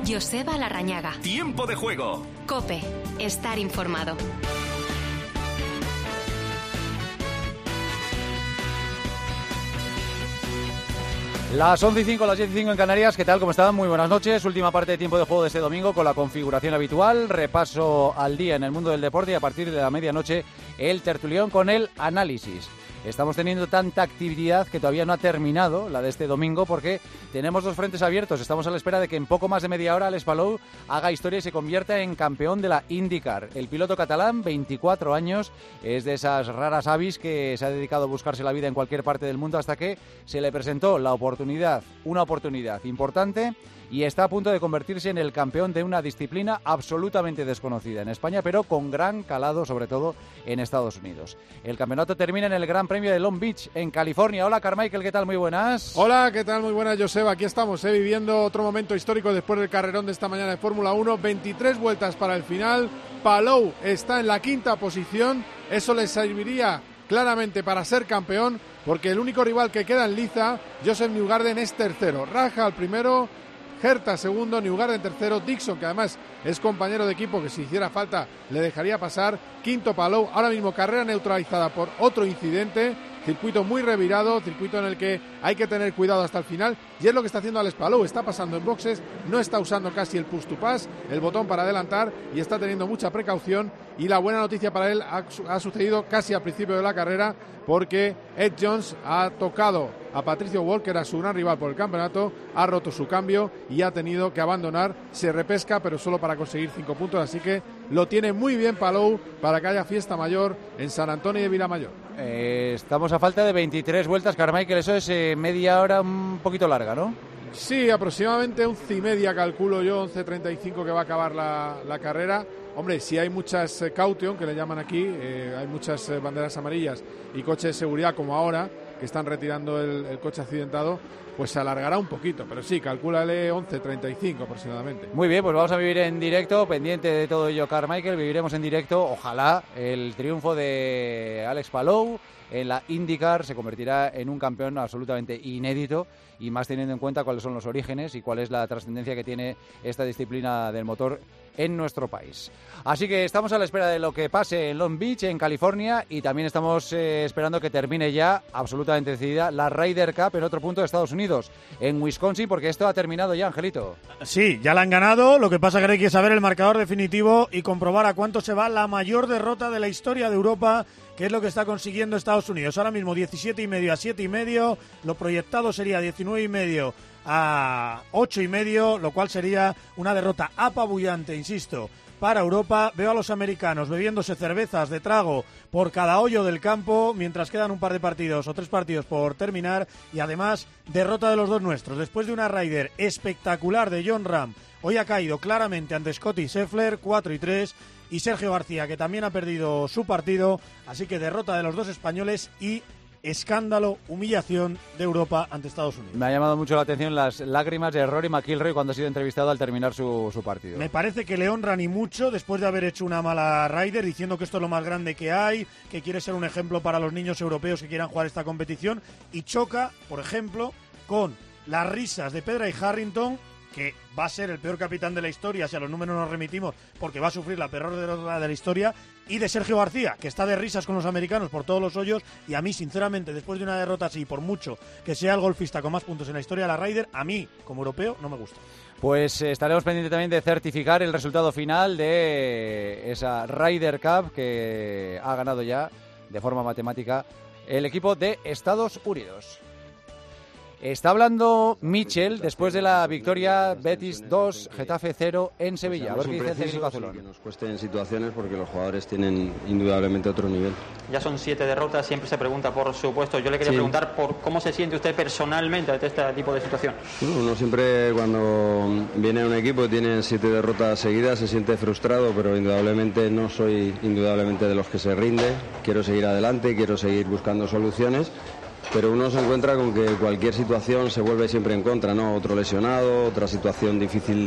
Joseba Larrañaga. Tiempo de juego. COPE. Estar informado. Las 11:05, las 10:05 en Canarias. ¿Qué tal? ¿Cómo están? Muy buenas noches. Última parte de tiempo de juego de este domingo con la configuración habitual. Repaso al día en el mundo del deporte y a partir de la medianoche el tertulión con el análisis. Estamos teniendo tanta actividad que todavía no ha terminado la de este domingo porque tenemos dos frentes abiertos. Estamos a la espera de que en poco más de media hora Alex Palou haga historia y se convierta en campeón de la IndyCar. El piloto catalán, 24 años, es de esas raras avis que se ha dedicado a buscarse la vida en cualquier parte del mundo hasta que se le presentó la oportunidad, una oportunidad importante, y está a punto de convertirse en el campeón de una disciplina absolutamente desconocida en España, pero con gran calado, sobre todo en Estados Unidos. El campeonato termina en el Gran Premio de Long Beach, en California. Hola, Carmichael, ¿qué tal? Muy buenas. Hola, ¿qué tal? Muy buenas, Joseba. Aquí estamos, viviendo otro momento histórico después del carrerón de esta mañana de Fórmula 1. 23 vueltas para el final. Palou está en la quinta posición. Eso le serviría claramente para ser campeón, porque el único rival que queda en liza, Joseph Newgarden, es tercero. Rahal primero, Herta segundo, Newgarden tercero, Dixon, que además es compañero de equipo que si hiciera falta le dejaría pasar, quinto Palou. Ahora mismo carrera neutralizada por otro incidente, circuito muy revirado, circuito en el que hay que tener cuidado hasta el final, y es lo que está haciendo Alex Palou. Está pasando en boxes, no está usando casi el push to pass, el botón para adelantar, y está teniendo mucha precaución. Y la buena noticia para él ha sucedido casi al principio de la carrera, porque Ed Jones ha tocado a Patricio Wall, que era su gran rival por el campeonato, ha roto su cambio y ha tenido que abandonar. Se repesca, pero solo para conseguir 5 puntos, así que lo tiene muy bien Palou para que haya fiesta mayor en San Antonio de Vilamayor. Estamos a falta de 23 vueltas, Carmichael, eso es media hora un poquito larga, ¿no? Sí, aproximadamente 11:30 calculo yo, 11:35 que va a acabar la carrera. Hombre, si hay muchas caution, que le llaman aquí, hay muchas banderas amarillas y coches de seguridad como ahora, que están retirando el coche accidentado, pues se alargará un poquito, pero sí, calcúlale 11:35 aproximadamente. Muy bien, pues vamos a vivir en directo, pendiente de todo ello, Carmichael, viviremos en directo, ojalá el triunfo de Alex Palou en la IndyCar se convertirá en un campeón absolutamente inédito, y más teniendo en cuenta cuáles son los orígenes y cuál es la trascendencia que tiene esta disciplina del motor en nuestro país. Así que estamos a la espera de lo que pase en Long Beach, en California, y también estamos esperando que termine ya, absolutamente decidida, la Ryder Cup en otro punto de Estados Unidos, en Wisconsin, porque esto ha terminado ya, Angelito. Sí, ya la han ganado, lo que pasa es que hay que saber el marcador definitivo y comprobar a cuánto se va la mayor derrota de la historia de Europa, que es lo que está consiguiendo Estados Unidos. Ahora mismo 17,5 a 7,5, lo proyectado sería 19,5 a 8,5, lo cual sería una derrota apabullante, insisto, para Europa. Veo a los americanos bebiéndose cervezas de trago por cada hoyo del campo, mientras quedan un par de partidos o 3 partidos por terminar, y además derrota de los dos nuestros. Después de una Ryder espectacular de Jon Rahm, hoy ha caído claramente ante Scottie Scheffler, 4-3, y Sergio García, que también ha perdido su partido, así que derrota de los dos españoles y escándalo, humillación de Europa ante Estados Unidos. Me ha llamado mucho la atención las lágrimas de Rory McIlroy cuando ha sido entrevistado al terminar su partido. Me parece que le honran y mucho después de haber hecho una mala Ryder, diciendo que esto es lo más grande que hay, que quiere ser un ejemplo para los niños europeos que quieran jugar esta competición, y choca, por ejemplo, con las risas de Pedra y Harrington, que va a ser el peor capitán de la historia si a los números nos remitimos, porque va a sufrir la peor derrota de la historia, y de Sergio García, que está de risas con los americanos por todos los hoyos, y a mí, sinceramente, después de una derrota así, por mucho que sea el golfista con más puntos en la historia de la Ryder, a mí, como europeo, no me gusta. Pues estaremos pendientes también de certificar el resultado final de esa Ryder Cup que ha ganado ya de forma matemática el equipo de Estados Unidos. Está hablando Mitchell después de la victoria Betis 2, Getafe 0 en Sevilla. A ver qué dice el técnico azulón. Que nos cueste en situaciones porque los jugadores tienen indudablemente otro nivel. Ya son 7 derrotas, siempre se pregunta por su puesto. Yo le quería preguntar por cómo se siente usted personalmente ante este tipo de situación. Uno siempre, cuando viene a un equipo y tiene 7 derrotas seguidas, se siente frustrado, pero indudablemente no soy de los que se rinde. Quiero seguir adelante, quiero seguir buscando soluciones. Pero uno se encuentra con que cualquier situación se vuelve siempre en contra, ¿no? Otro lesionado, otra situación difícil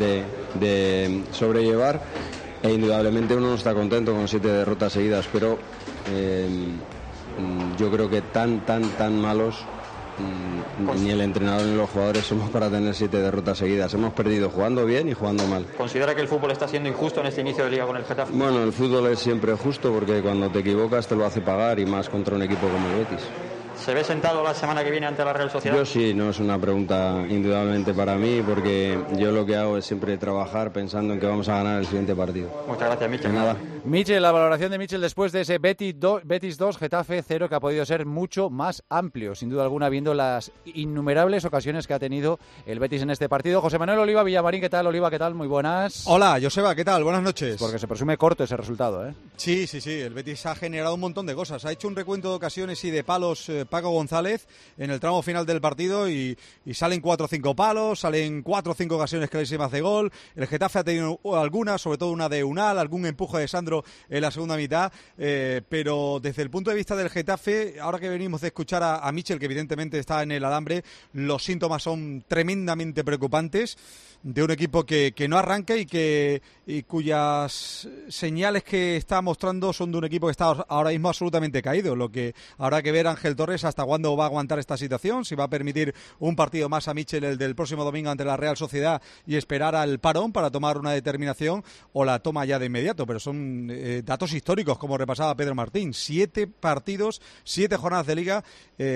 de sobrellevar, e indudablemente uno no está contento con 7 derrotas seguidas, pero yo creo que tan malos ni el entrenador ni los jugadores somos para tener 7 derrotas seguidas. Hemos perdido jugando bien y jugando mal. ¿Considera que el fútbol está siendo injusto en este inicio de liga con el Getafe? Bueno, el fútbol es siempre justo porque cuando te equivocas te lo hace pagar, y más contra un equipo como el Betis. ¿Se ve sentado la semana que viene ante la Real Sociedad? Yo sí, no es una pregunta indudablemente para mí, porque yo lo que hago es siempre trabajar pensando en que vamos a ganar el siguiente partido. Muchas gracias, Michel. Nada. Michel, la valoración de Michel después de ese Betis 2, Getafe 0, que ha podido ser mucho más amplio, sin duda alguna, viendo las innumerables ocasiones que ha tenido el Betis en este partido. José Manuel Oliva Villamarín, ¿qué tal? Oliva, ¿qué tal? Muy buenas. Hola, Joseba, ¿qué tal? Buenas noches. Porque se presume corto ese resultado, ¿eh? Sí, el Betis ha generado un montón de cosas. Ha hecho un recuento de ocasiones y de palos Paco González en el tramo final del partido y salen 4 o 5 palos, salen 4 o 5 ocasiones clarísimas de gol. El Getafe ha tenido algunas, sobre todo una de Unal, algún empuje de Sandro en la segunda mitad, pero desde el punto de vista del Getafe, ahora que venimos de escuchar a Michel, que evidentemente está en el alambre, los síntomas son tremendamente preocupantes de un equipo que no arranca y cuyas señales que está mostrando son de un equipo que está ahora mismo absolutamente caído. Lo que habrá que ver Ángel Torres hasta cuándo va a aguantar esta situación, si va a permitir un partido más a Michel, el del próximo domingo ante la Real Sociedad, y esperar al parón para tomar una determinación, o la toma ya de inmediato. Pero son datos históricos, como repasaba Pedro Martín: 7 partidos, 7 jornadas de liga,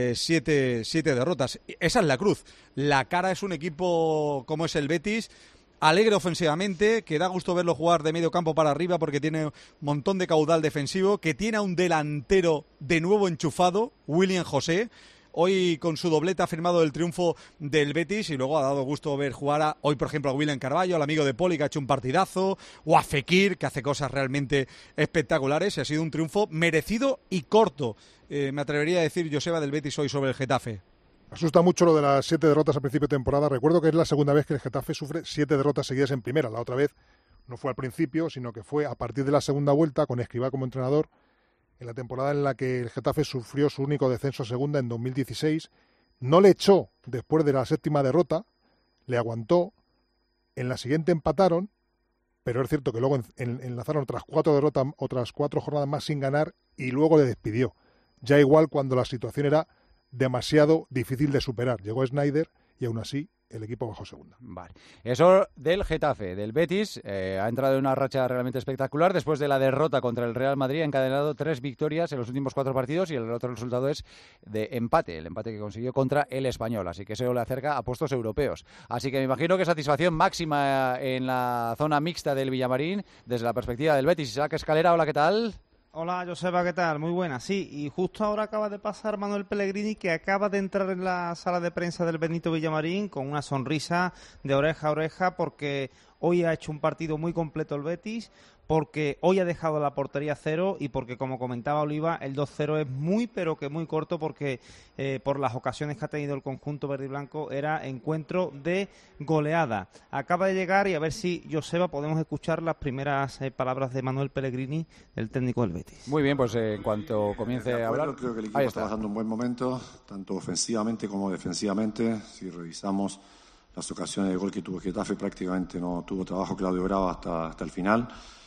7 derrotas. Esa es la cruz. La cara es un equipo como es el Betis, alegre ofensivamente, que da gusto verlo jugar de medio campo para arriba porque tiene un montón de caudal defensivo, que tiene a un delantero de nuevo enchufado, William José. Hoy con su doblete ha firmado el triunfo del Betis, y luego ha dado gusto ver jugar hoy, por ejemplo, a William Carballo, al amigo de Poli, que ha hecho un partidazo, o a Fekir, que hace cosas realmente espectaculares, y ha sido un triunfo merecido y corto, me atrevería a decir, Joseba, del Betis hoy sobre el Getafe. Asusta mucho lo de las 7 derrotas a principio de temporada. Recuerdo que es la segunda vez que el Getafe sufre 7 derrotas seguidas en primera. La otra vez no fue al principio, sino que fue a partir de la segunda vuelta, con Escribá como entrenador, en la temporada en la que el Getafe sufrió su único descenso a segunda en 2016. No le echó después de la 7ª derrota, le aguantó. En la siguiente empataron, pero es cierto que luego enlazaron otras 4 derrotas, otras 4 jornadas más sin ganar, y luego le despidió. Ya igual cuando la situación era demasiado difícil de superar. Llegó Snyder y aún así el equipo bajó segunda. Vale. Eso del Getafe. Del Betis ha entrado en una racha realmente espectacular. Después de la derrota contra el Real Madrid, ha encadenado 3 victorias en los últimos 4 partidos, y el otro resultado es de empate, el empate que consiguió contra el Español. Así que eso le acerca a puestos europeos. Así que me imagino que satisfacción máxima en la zona mixta del Villamarín desde la perspectiva del Betis. Isaac Escalera, hola, ¿qué tal? Hola, Joseba, ¿qué tal? Muy buena, sí. Y justo ahora acaba de pasar Manuel Pellegrini, que acaba de entrar en la sala de prensa del Benito Villamarín con una sonrisa de oreja a oreja, porque hoy ha hecho un partido muy completo el Betis, porque hoy ha dejado la portería 0, y porque, como comentaba Oliva, el 2-0 es muy, pero que muy corto, porque por las ocasiones que ha tenido el conjunto verde y blanco era encuentro de goleada. Acaba de llegar, y a ver si, Joseba, podemos escuchar las primeras palabras de Manuel Pellegrini, el técnico del Betis. Muy bien, pues en cuanto comience a hablar... Creo que el equipo está pasando un buen momento, tanto ofensivamente como defensivamente. Si revisamos las ocasiones de gol que tuvo Getafe, prácticamente no tuvo trabajo Claudio Bravo hasta el final.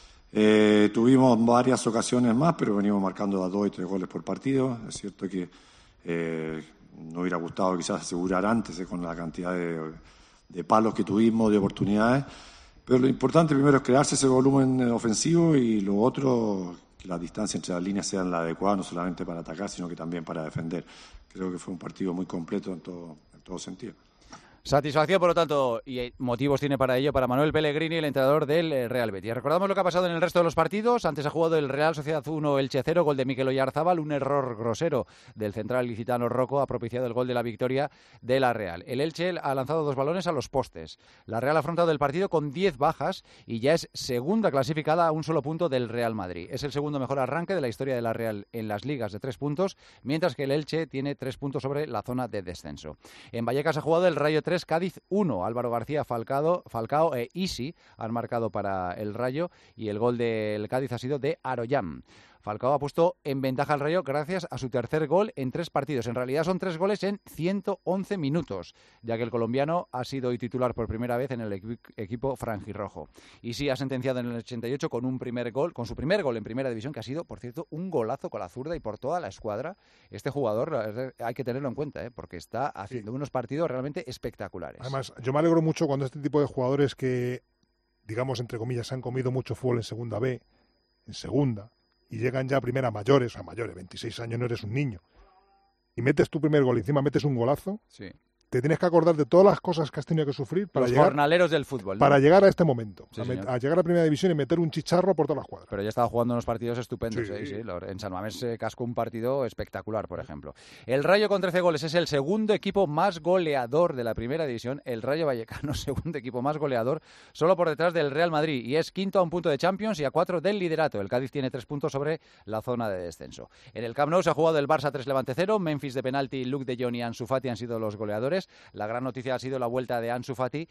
Tuvimos varias ocasiones más, pero venimos marcando a 2 y 3 goles por partido. Es cierto que nos hubiera gustado quizás asegurar antes con la cantidad de palos que tuvimos, de oportunidades, pero lo importante primero es crearse ese volumen ofensivo, y lo otro, que la distancia entre las líneas sea la adecuada, no solamente para atacar, sino que también para defender. Creo que fue un partido muy completo en todo sentido. Satisfacción, por lo tanto, y motivos tiene para ello para Manuel Pellegrini, el entrenador del Real Betis. Recordamos lo que ha pasado en el resto de los partidos. Antes ha jugado el Real Sociedad 1, Elche 0, gol de Mikel Oyarzábal. Un error grosero del central ilicitano Rocco ha propiciado el gol de la victoria de la Real. El Elche ha lanzado 2 balones a los postes. La Real ha afrontado el partido con 10 bajas y ya es segunda clasificada a un solo punto del Real Madrid. Es el segundo mejor arranque de la historia de la Real en las ligas, de 3 puntos, mientras que el Elche tiene 3 puntos sobre la zona de descenso. En Vallecas ha jugado el Rayo 3, Cádiz 1. Álvaro García, Falcao e Isi han marcado para el Rayo, y el gol del Cádiz ha sido de Aroyam. Falcao ha puesto en ventaja al Rayo gracias a su tercer gol en 3 partidos. En realidad son 3 goles en 111 minutos, ya que el colombiano ha sido hoy titular por primera vez en el equipo franjirrojo. Y sí ha sentenciado en el 88 con su primer gol en Primera División, que ha sido, por cierto, un golazo con la zurda y por toda la escuadra. Este jugador hay que tenerlo en cuenta, porque está haciendo unos partidos realmente espectaculares. Además, yo me alegro mucho cuando este tipo de jugadores que, digamos, entre comillas, han comido mucho fútbol en segunda B, en segunda, y llegan ya a primera mayores, 26 años, no eres un niño, y metes tu primer gol y encima metes un golazo, sí. Te tienes que acordar de todas las cosas que has tenido que sufrir para los llegar, jornaleros del fútbol, ¿no? Para llegar a este momento, sí, a llegar a Primera División y meter un chicharro por todas las cuadras. Pero ya estaba jugando unos partidos estupendos. Sí. Sí. En San Mamés se cascó un partido espectacular, por ejemplo. El Rayo con 13 goles es el segundo equipo más goleador de la Primera División. El Rayo Vallecano, segundo equipo más goleador, solo por detrás del Real Madrid. Y es quinto a 1 punto de Champions y a 4 del liderato. El Cádiz tiene 3 puntos sobre la zona de descenso. En el Camp Nou se ha jugado el Barça 3 Levante 0. Memphis de penalti, Luke de Jong y Ansu Fati han sido los goleadores. La gran noticia ha sido la vuelta de Ansu Fati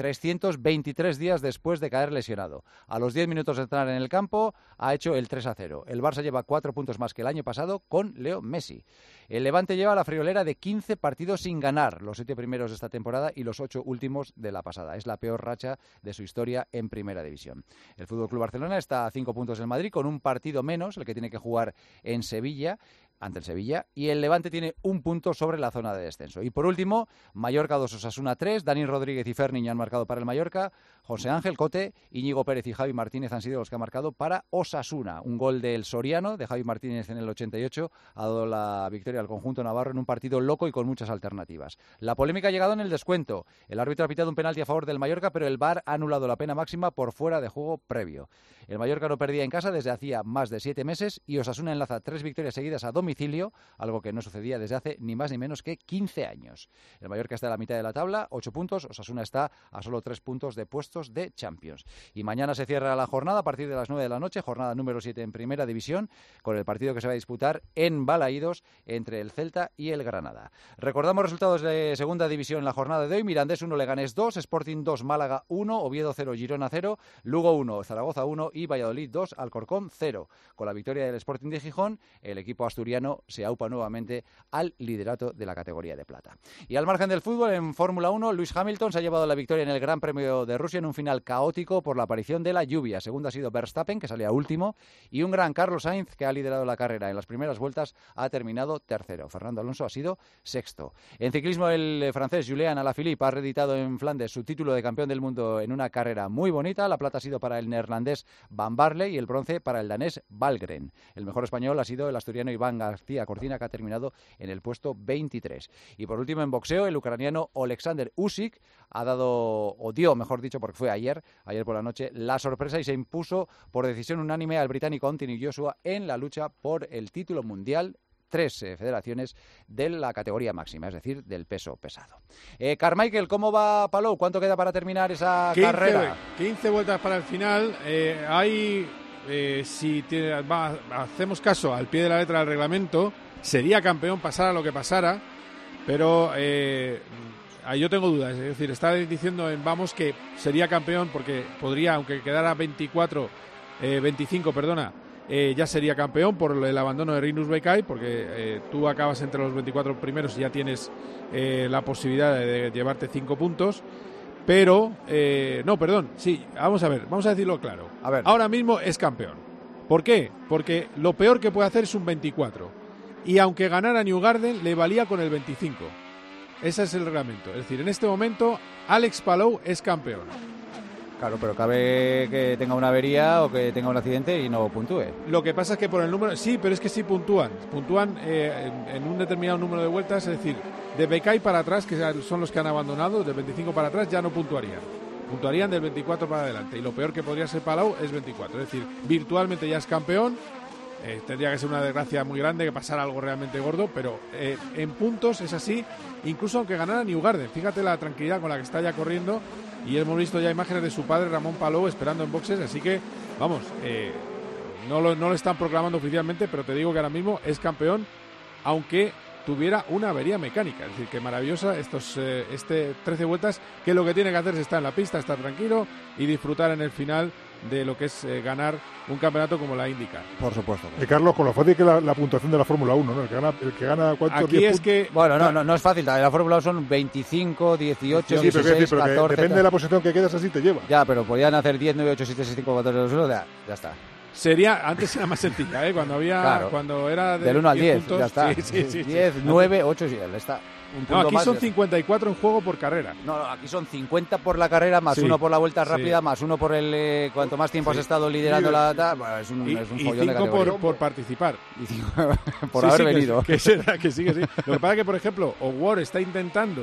323 días después de caer lesionado. A los 10 minutos de entrar en el campo ha hecho el 3-0. El Barça lleva 4 puntos más que el año pasado con Leo Messi. El Levante lleva la friolera de 15 partidos sin ganar, los 7 primeros de esta temporada y los 8 últimos de la pasada. Es la peor racha de su historia en Primera División. El FC Barcelona está a 5 puntos del Madrid con un partido menos, el que tiene que jugar en Sevilla, ante el Sevilla, y el Levante tiene 1 punto sobre la zona de descenso. Y por último, Mallorca 2, Osasuna 3, Dani Rodríguez y Ferniño han marcado para el Mallorca, José Ángel Cote, Íñigo Pérez y Javi Martínez han sido los que han marcado para Osasuna. Un gol del Soriano, de Javi Martínez en el 88, ha dado la victoria al conjunto navarro en un partido loco y con muchas alternativas. La polémica ha llegado en el descuento. El árbitro ha pitado un penalti a favor del Mallorca, pero el VAR ha anulado la pena máxima por fuera de juego previo. El Mallorca no perdía en casa desde hacía más de 7 meses y Osasuna enlaza 3 victorias seguidas a domicilio, algo que no sucedía desde hace ni más ni menos que 15 años. El Mallorca está a la mitad de la tabla, 8 puntos, Osasuna está a solo 3 puntos de puestos de Champions. Y mañana se cierra la jornada a partir de las 9 de la noche, jornada número 7 en Primera División, con el partido que se va a disputar en Balaídos entre el Celta y el Granada. Recordamos resultados de Segunda División en la jornada de hoy: Mirandés 1, Leganés 2, Sporting 2, Málaga 1, Oviedo 0, Girona 0, Lugo 1, Zaragoza 1 y Valladolid 2, Alcorcón 0. Con la victoria del Sporting de Gijón, el equipo asturiano se aupa nuevamente al liderato de la categoría de plata. Y al margen del fútbol, en Fórmula 1, Lewis Hamilton se ha llevado la victoria en el Gran Premio de Rusia en un final caótico por la aparición de la lluvia. Segundo ha sido Verstappen, que salía último, y un gran Carlos Sainz, que ha liderado la carrera en las primeras vueltas, ha terminado tercero. Fernando Alonso ha sido sexto. En ciclismo, el francés Julian Alaphilippe ha reeditado en Flandes su título de campeón del mundo en una carrera muy bonita. La plata ha sido para el neerlandés Van Barle y el bronce para el danés Valgren. El mejor español ha sido el asturiano Iván García Cortina, que ha terminado en el puesto 23. Y por último, en boxeo, el ucraniano Oleksandr Usyk dio, mejor dicho, porque fue ayer por la noche, la sorpresa y se impuso por decisión unánime al británico Anthony Joshua en la lucha por el título mundial. 3 federaciones de la categoría máxima, es decir, del peso pesado. Carmichael, ¿cómo va Palou? ¿Cuánto queda para terminar esa carrera? 15 vueltas para el final. Hacemos caso al pie de la letra del reglamento, sería campeón pasara lo que pasara, pero yo tengo dudas. Es decir, está diciendo en Vamos que sería campeón porque podría, aunque quedara 25, ya sería campeón por el abandono de Rinus Bekai, porque tú acabas entre los 24 primeros y ya tienes la posibilidad de llevarte 5 puntos. Pero, vamos a decirlo claro. Ahora mismo es campeón. ¿Por qué? Porque lo peor que puede hacer es un 24. Y aunque ganara Newgarden, le valía con el 25. Ese es el reglamento. Es decir, en este momento, Alex Palou es campeón. Claro, pero cabe que tenga una avería o que tenga un accidente y no puntúe. Lo que pasa es que por el número... Sí, pero es que sí puntúan. Puntúan en un determinado número de vueltas. Es decir, de Bekai para atrás, que son los que han abandonado, del 25 para atrás ya no puntuarían. Puntuarían del 24 para adelante. Y lo peor que podría ser Palou es 24. Es decir, virtualmente ya es campeón. Tendría que ser una desgracia muy grande que pasara algo realmente gordo, pero en puntos es así, incluso aunque ganara Newgarden. Fíjate la tranquilidad con la que está ya corriendo, y hemos visto ya imágenes de su padre Ramón Palou esperando en boxes, así que vamos, no lo están proclamando oficialmente, pero te digo que ahora mismo es campeón, aunque tuviera una avería mecánica. Es decir, que maravillosa 13 vueltas, que lo que tiene que hacer es estar en la pista, estar tranquilo y disfrutar en el final de lo que es ganar un campeonato como la IndyCar. Por supuesto. Carlos, con lo fácil que la puntuación de la Fórmula 1, ¿no? El que gana ¿cuántos? Aquí es que... Bueno, no es fácil. La Fórmula 1 son 25, 18, 16, pero 14... depende de la posición que quedas, así te lleva. Ya, pero podían hacer 10, 9, 8, 7, 6, 5, 4, 2, 1, ya está. Antes era más sencilla, cuando era del 1 al 10, puntos, ya está. Sí. 10, 9, 8, sí, está. Aquí más son 54 en juego por carrera. No, aquí son 50 por la carrera, más uno por la vuelta rápida, más uno por el cuanto más tiempo has estado liderando bueno, es un follón de categoría. Y 5 por participar. Y 5 por haber venido. Que sí. Lo que pasa es que, por ejemplo, O'Ward está intentando,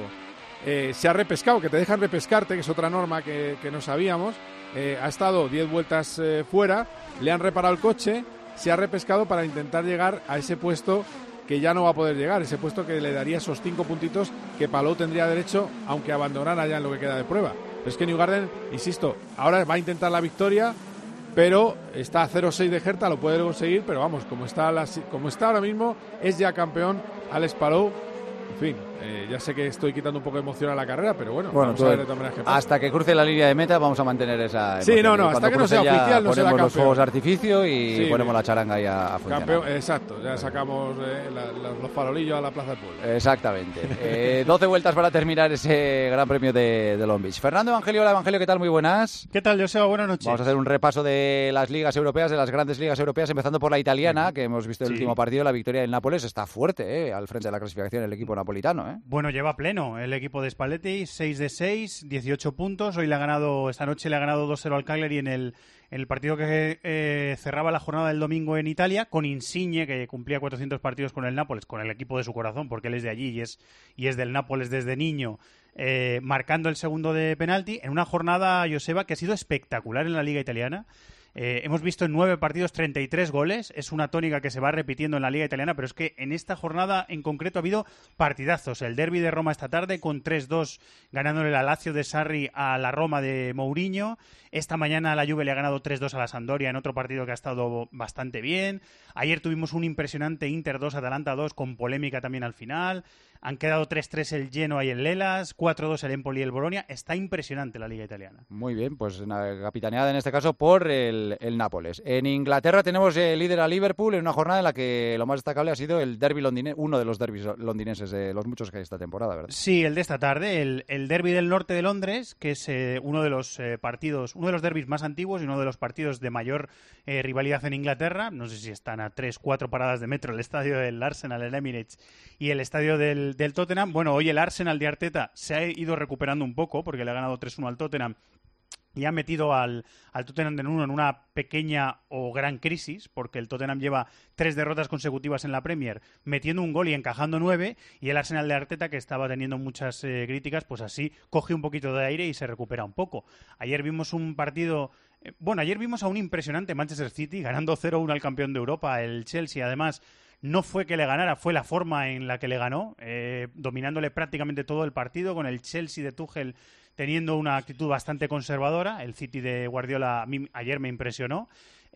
se ha repescado, que te dejan repescarte, que es otra norma que no sabíamos. Ha estado 10 vueltas fuera, le han reparado el coche, se ha repescado para intentar llegar a ese puesto que ya no va a poder llegar, ese puesto que le daría esos 5 puntitos que Palou tendría derecho, aunque abandonara ya en lo que queda de prueba. Pero es que Newgarden, insisto, ahora va a intentar la victoria, pero está a 0-6 de Herta, lo puede conseguir, pero vamos, como está ahora mismo, es ya campeón Alex Palou. En fin, ya sé que estoy quitando un poco de emoción a la carrera, pero bueno, vamos a ver de todas maneras qué pasa. Hasta que cruce la línea de meta vamos a mantener esa emoción. Sí, no, hasta que no sea oficial no será campeón. Ponemos los fuegos de artificio y ponemos la charanga ahí a funcionar. Campeón, exacto, ya sacamos los farolillos a la plaza del pueblo. Exactamente. 12 vueltas para terminar ese Gran Premio de Long Beach. Fernando Evangelio, hola Evangelio, ¿qué tal? Muy buenas. ¿Qué tal, Joseba? Buenas noches. Vamos a hacer un repaso de las ligas europeas, de las grandes ligas europeas, empezando por la italiana, que hemos visto el último partido, la victoria del Nápoles. Está fuerte, al frente de la clasificación el equipo napolitano, Bueno, lleva pleno el equipo de Spalletti, 6 de 6, 18 puntos. Esta noche le ha ganado 2-0 al Cagliari en el partido que cerraba la jornada del domingo en Italia, con Insigne, que cumplía 400 partidos con el Nápoles, con el equipo de su corazón, porque él es de allí y es del Nápoles desde niño, marcando el segundo de penalti, en una jornada, Joseba, que ha sido espectacular en la Liga Italiana. Hemos visto en 9 partidos 33 goles, es una tónica que se va repitiendo en la Liga Italiana, pero es que en esta jornada en concreto ha habido partidazos. El derbi de Roma esta tarde con 3-2 ganándole la Lazio de Sarri a la Roma de Mourinho. Esta mañana la Juve le ha ganado 3-2 a la Sampdoria en otro partido que ha estado bastante bien. Ayer tuvimos un impresionante Inter 2, Atalanta 2 con polémica también al final. Han quedado 3-3 el Genoa y el Lelas, 4-2 el Empoli y el Bolonia. Está impresionante la Liga Italiana. Muy bien, pues capitaneada en este caso por el Nápoles. En Inglaterra tenemos el líder a Liverpool en una jornada en la que lo más destacable ha sido el derbi londinense, uno de los derbis londinenses de los muchos que hay esta temporada, ¿verdad? Sí, el de esta tarde, el derbi del norte de Londres, que es uno de los partidos, uno de los derbis más antiguos y uno de los partidos de mayor rivalidad en Inglaterra. No sé si están a 3-4 paradas de metro el estadio del Arsenal, el Emirates, y el estadio del Tottenham. Bueno, hoy el Arsenal de Arteta se ha ido recuperando un poco porque le ha ganado 3-1 al Tottenham y ha metido al Tottenham de nuevo en una pequeña o gran crisis, porque el Tottenham lleva 3 derrotas consecutivas en la Premier, metiendo un gol y encajando 9, y el Arsenal de Arteta, que estaba teniendo muchas críticas, pues así coge un poquito de aire y se recupera un poco. Ayer vimos un partido... ayer vimos a un impresionante Manchester City ganando 0-1 al campeón de Europa, el Chelsea, además... No fue que le ganara, fue la forma en la que le ganó, dominándole prácticamente todo el partido, con el Chelsea de Tuchel teniendo una actitud bastante conservadora. El City de Guardiola ayer me impresionó.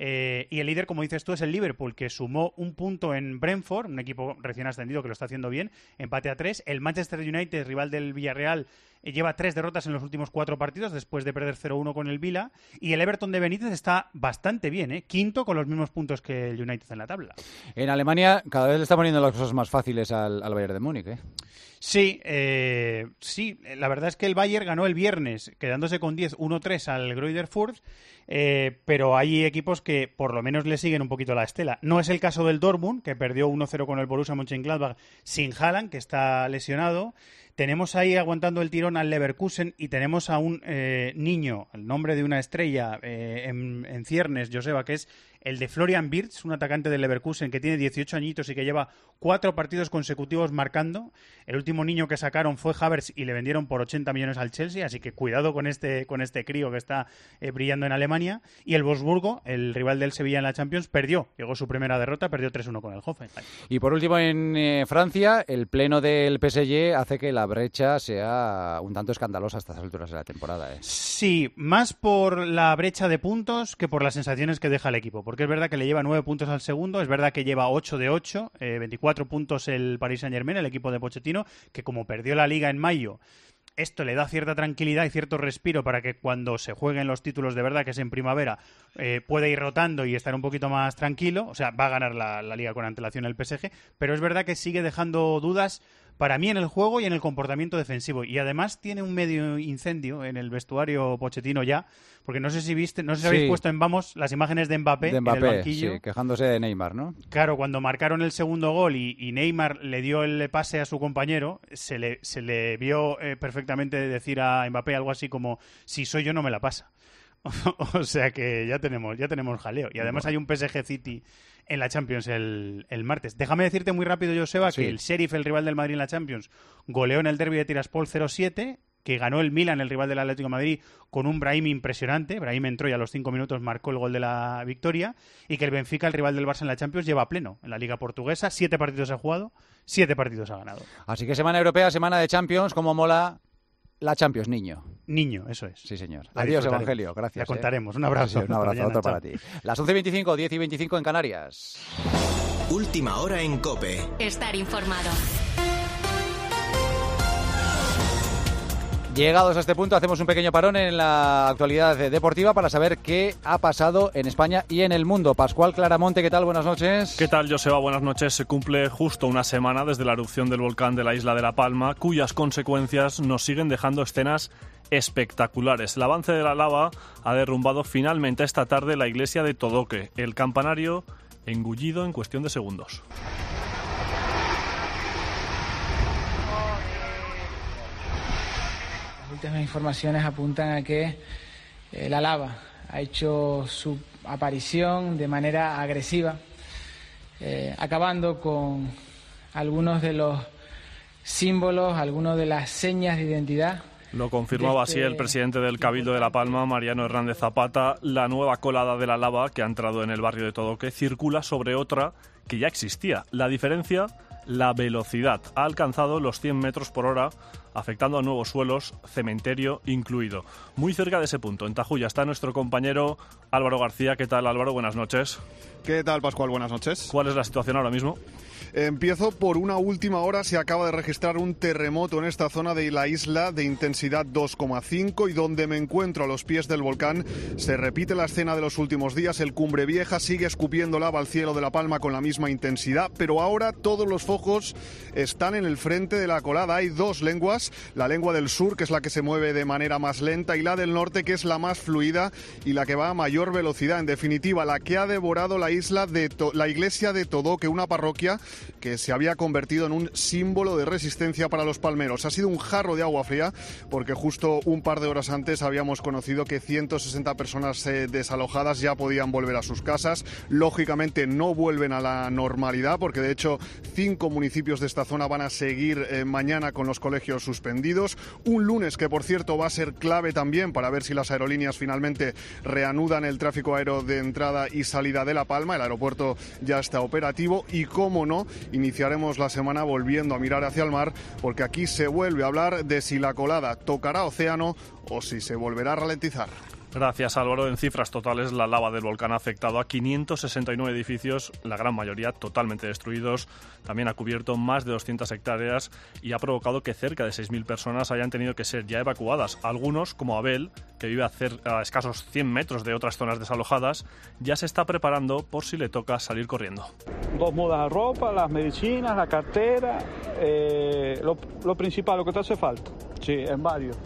Y el líder, como dices tú, es el Liverpool, que sumó un punto en Brentford, un equipo recién ascendido que lo está haciendo bien, empate a 3. El Manchester United, rival del Villarreal, lleva 3 derrotas en los últimos 4 partidos después de perder 0-1 con el Vila. Y el Everton de Benítez está bastante bien, quinto con los mismos puntos que el United en la tabla. En Alemania cada vez le está poniendo las cosas más fáciles al Bayern de Múnich, Sí, la verdad es que el Bayern ganó el viernes, quedándose con 10, 1-3 al Greuther Fürth, pero hay equipos que por lo menos le siguen un poquito la estela. No es el caso del Dortmund, que perdió 1-0 con el Borussia Mönchengladbach sin Haaland, que está lesionado. Tenemos ahí aguantando el tirón al Leverkusen y tenemos a un niño, el nombre de una estrella en ciernes, Joseba, que es el de Florian Wirtz, un atacante del Leverkusen que tiene 18 añitos y que lleva 4 partidos consecutivos marcando. El último niño que sacaron fue Havertz y le vendieron por 80 millones al Chelsea, así que cuidado con este crío que está brillando en Alemania. Y el Wolfsburgo, el rival del Sevilla en la Champions, llegó su primera derrota, perdió 3-1 con el Hoffenheim. Y por último, en Francia, el pleno del PSG hace que la brecha sea un tanto escandalosa a estas alturas de la temporada. Sí, más por la brecha de puntos que por las sensaciones que deja el equipo, porque es verdad que le lleva 9 puntos al segundo, es verdad que lleva 8 de 8, 24 puntos el Paris Saint-Germain, el equipo de Pochettino, que como perdió la Liga en mayo, esto le da cierta tranquilidad y cierto respiro para que cuando se jueguen los títulos de verdad, que es en primavera, pueda ir rotando y estar un poquito más tranquilo. O sea, va a ganar la Liga con antelación el PSG, pero es verdad que sigue dejando dudas para mí en el juego y en el comportamiento defensivo. Y además tiene un medio incendio en el vestuario Pochettino ya, porque no sé si habéis puesto en Vamos las imágenes de Mbappé en el banquillo. Sí, quejándose de Neymar, ¿no? Claro, cuando marcaron el segundo gol y Neymar le dio el pase a su compañero, se le vio perfectamente decir a Mbappé algo así como: si soy yo no me la pasa. O sea que ya tenemos jaleo. Y además hay un PSG City en la Champions el martes. Déjame decirte muy rápido, Joseba, que el Sheriff, el rival del Madrid en la Champions, goleó en el derbi de Tiraspol 0-7, que ganó el Milan, el rival del Atlético de Madrid, con un Brahim impresionante. Brahim entró y a los 5 minutos marcó el gol de la victoria. Y que el Benfica, el rival del Barça en la Champions, lleva a pleno en la Liga Portuguesa. 7 partidos ha jugado, 7 partidos ha ganado. Así que semana europea, semana de Champions, como mola la Champions, niño. Niño, eso es. Sí, señor. Adiós, Evangelio. Gracias. La contaremos. Un abrazo. Sí, un abrazo, otro para ti. Las 11:25, 10:25 en Canarias. Última hora en COPE. Estar informado. Llegados a este punto, hacemos un pequeño parón en la actualidad deportiva para saber qué ha pasado en España y en el mundo. Pascual Claramonte, ¿qué tal? Buenas noches. ¿Qué tal, Joseba? Buenas noches. Se cumple justo una semana desde la erupción del volcán de la isla de La Palma, cuyas consecuencias nos siguen dejando escenas espectaculares. El avance de la lava ha derrumbado finalmente esta tarde la iglesia de Todoque, el campanario engullido en cuestión de segundos. Las últimas informaciones apuntan a que la lava ha hecho su aparición de manera agresiva, acabando con algunos de los símbolos, algunas de las señas de identidad. Lo confirmaba así el presidente del Cabildo de La Palma, Mariano Hernández Zapata. La nueva colada de la lava que ha entrado en el barrio de Todoque circula sobre otra que ya existía. La diferencia, la velocidad. Ha alcanzado los 100 metros por hora, afectando a nuevos suelos, cementerio incluido. Muy cerca de ese punto, en Tajuya, está nuestro compañero Álvaro García. ¿Qué tal, Álvaro? Buenas noches. ¿Qué tal, Pascual? Buenas noches. ¿Cuál es la situación ahora mismo? Empiezo por una última hora. Se acaba de registrar un terremoto en esta zona de la isla de intensidad 2,5 y donde me encuentro a los pies del volcán se repite la escena de los últimos días. El Cumbre Vieja sigue escupiendo lava al cielo de La Palma con la misma intensidad, pero ahora todos los focos están en el frente de la colada. Hay dos lenguas, la lengua del sur, que es la que se mueve de manera más lenta, y la del norte, que es la más fluida y la que va a mayor velocidad. En definitiva, la que ha devorado la iglesia de Todoque, una parroquia que se había convertido en un símbolo de resistencia para los palmeros. Ha sido un jarro de agua fría, porque justo un par de horas antes habíamos conocido que 160 personas desalojadas ya podían volver a sus casas. Lógicamente no vuelven a la normalidad, porque de hecho 5 municipios de esta zona van a seguir mañana con los colegios suspendidos. Un lunes que, por cierto, va a ser clave también para ver si las aerolíneas finalmente reanudan el tráfico aéreo de entrada y salida de La Palma. El aeropuerto ya está operativo y, cómo no, iniciaremos la semana volviendo a mirar hacia el mar, porque aquí se vuelve a hablar de si la colada tocará océano o si se volverá a ralentizar. Gracias, Álvaro. En cifras totales, la lava del volcán ha afectado a 569 edificios, la gran mayoría totalmente destruidos. También ha cubierto más de 200 hectáreas y ha provocado que cerca de 6.000 personas hayan tenido que ser ya evacuadas. Algunos, como Abel, que vive a escasos 100 metros de otras zonas desalojadas, ya se está preparando por si le toca salir corriendo. 2 mudas de ropa, las medicinas, la cartera, lo principal, lo que te hace falta. Sí, en varios.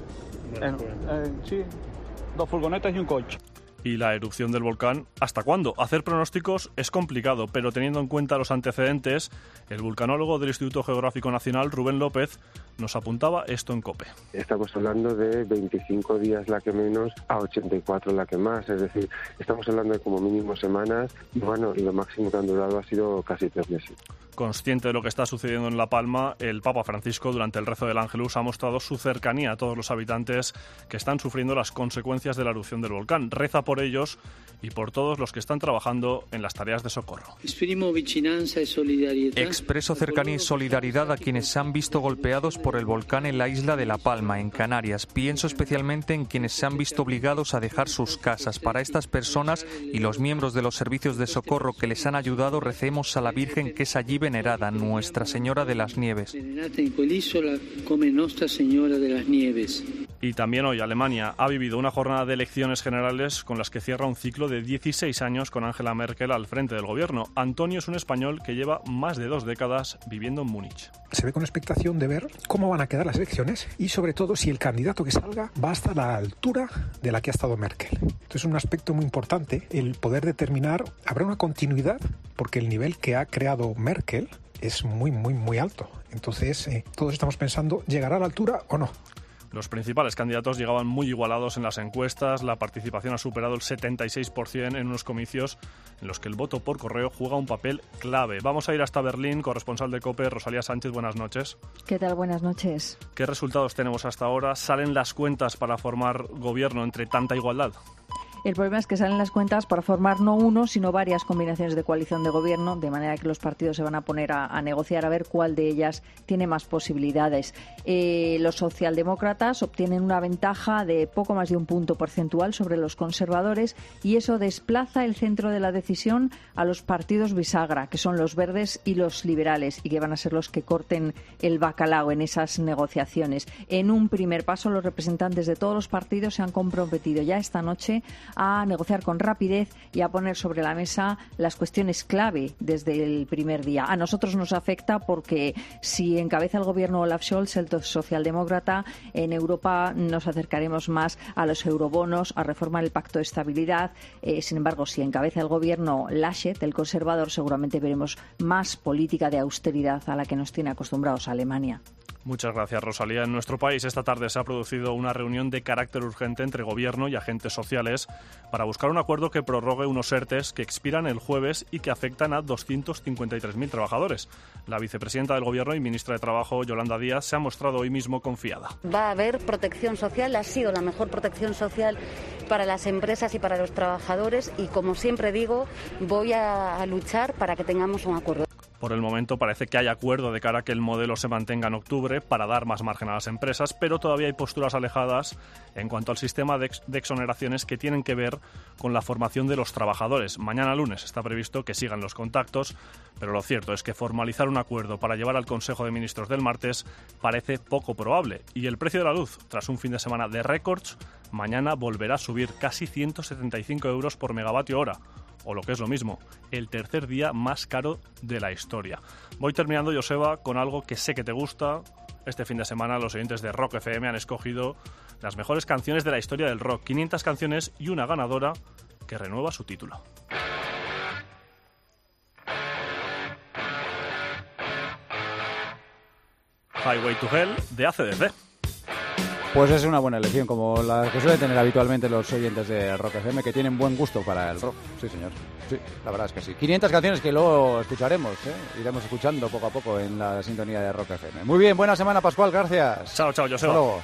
Sí. 2 furgonetas y un coche. Y la erupción del volcán, ¿hasta cuándo? Hacer pronósticos es complicado, pero teniendo en cuenta los antecedentes, el vulcanólogo del Instituto Geográfico Nacional, Rubén López, nos apuntaba esto en COPE. Estamos hablando de 25 días la que menos a 84 la que más, es decir, estamos hablando de como mínimo semanas y bueno, lo máximo que han durado ha sido casi 3 meses. Consciente de lo que está sucediendo en La Palma, el Papa Francisco, durante el rezo del Ángelus, ha mostrado su cercanía a todos los habitantes que están sufriendo las consecuencias de la erupción del volcán. Reza por ellos y por todos los que están trabajando en las tareas de socorro. Expreso cercanía y solidaridad a quienes se han visto golpeados por el volcán en la isla de La Palma, en Canarias. Pienso especialmente en quienes se han visto obligados a dejar sus casas. Para estas personas y los miembros de los servicios de socorro que les han ayudado, recemos a la Virgen que es allí venerada, Nuestra Señora de las Nieves. Y también hoy Alemania ha vivido una jornada de elecciones generales con las que cierra un ciclo de 16 años con Angela Merkel al frente del gobierno. Antonio es un español que lleva más de 2 décadas viviendo en Múnich. Se ve con expectación de ver cómo van a quedar las elecciones y sobre todo si el candidato que salga va a estar a la altura de la que ha estado Merkel. Entonces es un aspecto muy importante el poder determinar, habrá una continuidad porque el nivel que ha creado Merkel es muy alto. Entonces todos estamos pensando, ¿llegará a la altura o no? Los principales candidatos llegaban muy igualados en las encuestas. La participación ha superado el 76% en unos comicios en los que el voto por correo juega un papel clave. Vamos a ir hasta Berlín, corresponsal de COPE, Rosalía Sánchez, buenas noches. ¿Qué tal? Buenas noches. ¿Qué resultados tenemos hasta ahora? ¿Salen las cuentas para formar gobierno entre tanta igualdad? El problema es que salen las cuentas para formar no uno, sino varias combinaciones de coalición de gobierno, de manera que los partidos se van a poner a negociar a ver cuál de ellas tiene más posibilidades. Los socialdemócratas obtienen una ventaja de poco más de un punto porcentual sobre los conservadores y eso desplaza el centro de la decisión a los partidos bisagra, que son los verdes y los liberales, y que van a ser los que corten el bacalao en esas negociaciones. En un primer paso, los representantes de todos los partidos se han comprometido ya esta noche a negociar con rapidez y a poner sobre la mesa las cuestiones clave desde el primer día. A nosotros nos afecta porque si encabeza el gobierno Olaf Scholz, el socialdemócrata, en Europa nos acercaremos más a los eurobonos, a reformar el pacto de estabilidad. Sin embargo, si encabeza el gobierno Laschet, el conservador, seguramente veremos más política de austeridad a la que nos tiene acostumbrados a Alemania. Muchas gracias, Rosalía. En nuestro país esta tarde se ha producido una reunión de carácter urgente entre Gobierno y agentes sociales para buscar un acuerdo que prorrogue unos ERTEs que expiran el jueves y que afectan a 253.000 trabajadores. La vicepresidenta del Gobierno y ministra de Trabajo, Yolanda Díaz, se ha mostrado hoy mismo confiada. Va a haber protección social, ha sido la mejor protección social para las empresas y para los trabajadores y, como siempre digo, voy a luchar para que tengamos un acuerdo. Por el momento parece que hay acuerdo de cara a que el modelo se mantenga en octubre para dar más margen a las empresas, pero todavía hay posturas alejadas en cuanto al sistema de exoneraciones que tienen que ver con la formación de los trabajadores. Mañana lunes está previsto que sigan los contactos, pero lo cierto es que formalizar un acuerdo para llevar al Consejo de Ministros del martes parece poco probable. Y el precio de la luz, tras un fin de semana de récords, mañana volverá a subir casi 175 euros por megavatio hora. O lo que es lo mismo, el tercer día más caro de la historia. Voy terminando, Joseba, con algo que sé que te gusta. Este fin de semana los oyentes de Rock FM han escogido las mejores canciones de la historia del rock. 500 canciones y una ganadora que renueva su título. Highway to Hell de AC/DC. Pues es una buena elección, como la que suelen tener habitualmente los oyentes de Rock FM, que tienen buen gusto para el rock. Sí, señor. Sí, la verdad es que sí. 500 canciones que luego escucharemos, iremos escuchando poco a poco en la sintonía de Rock FM. Muy bien, buena semana, Pascual, gracias. Chao, Joseba. Hasta luego.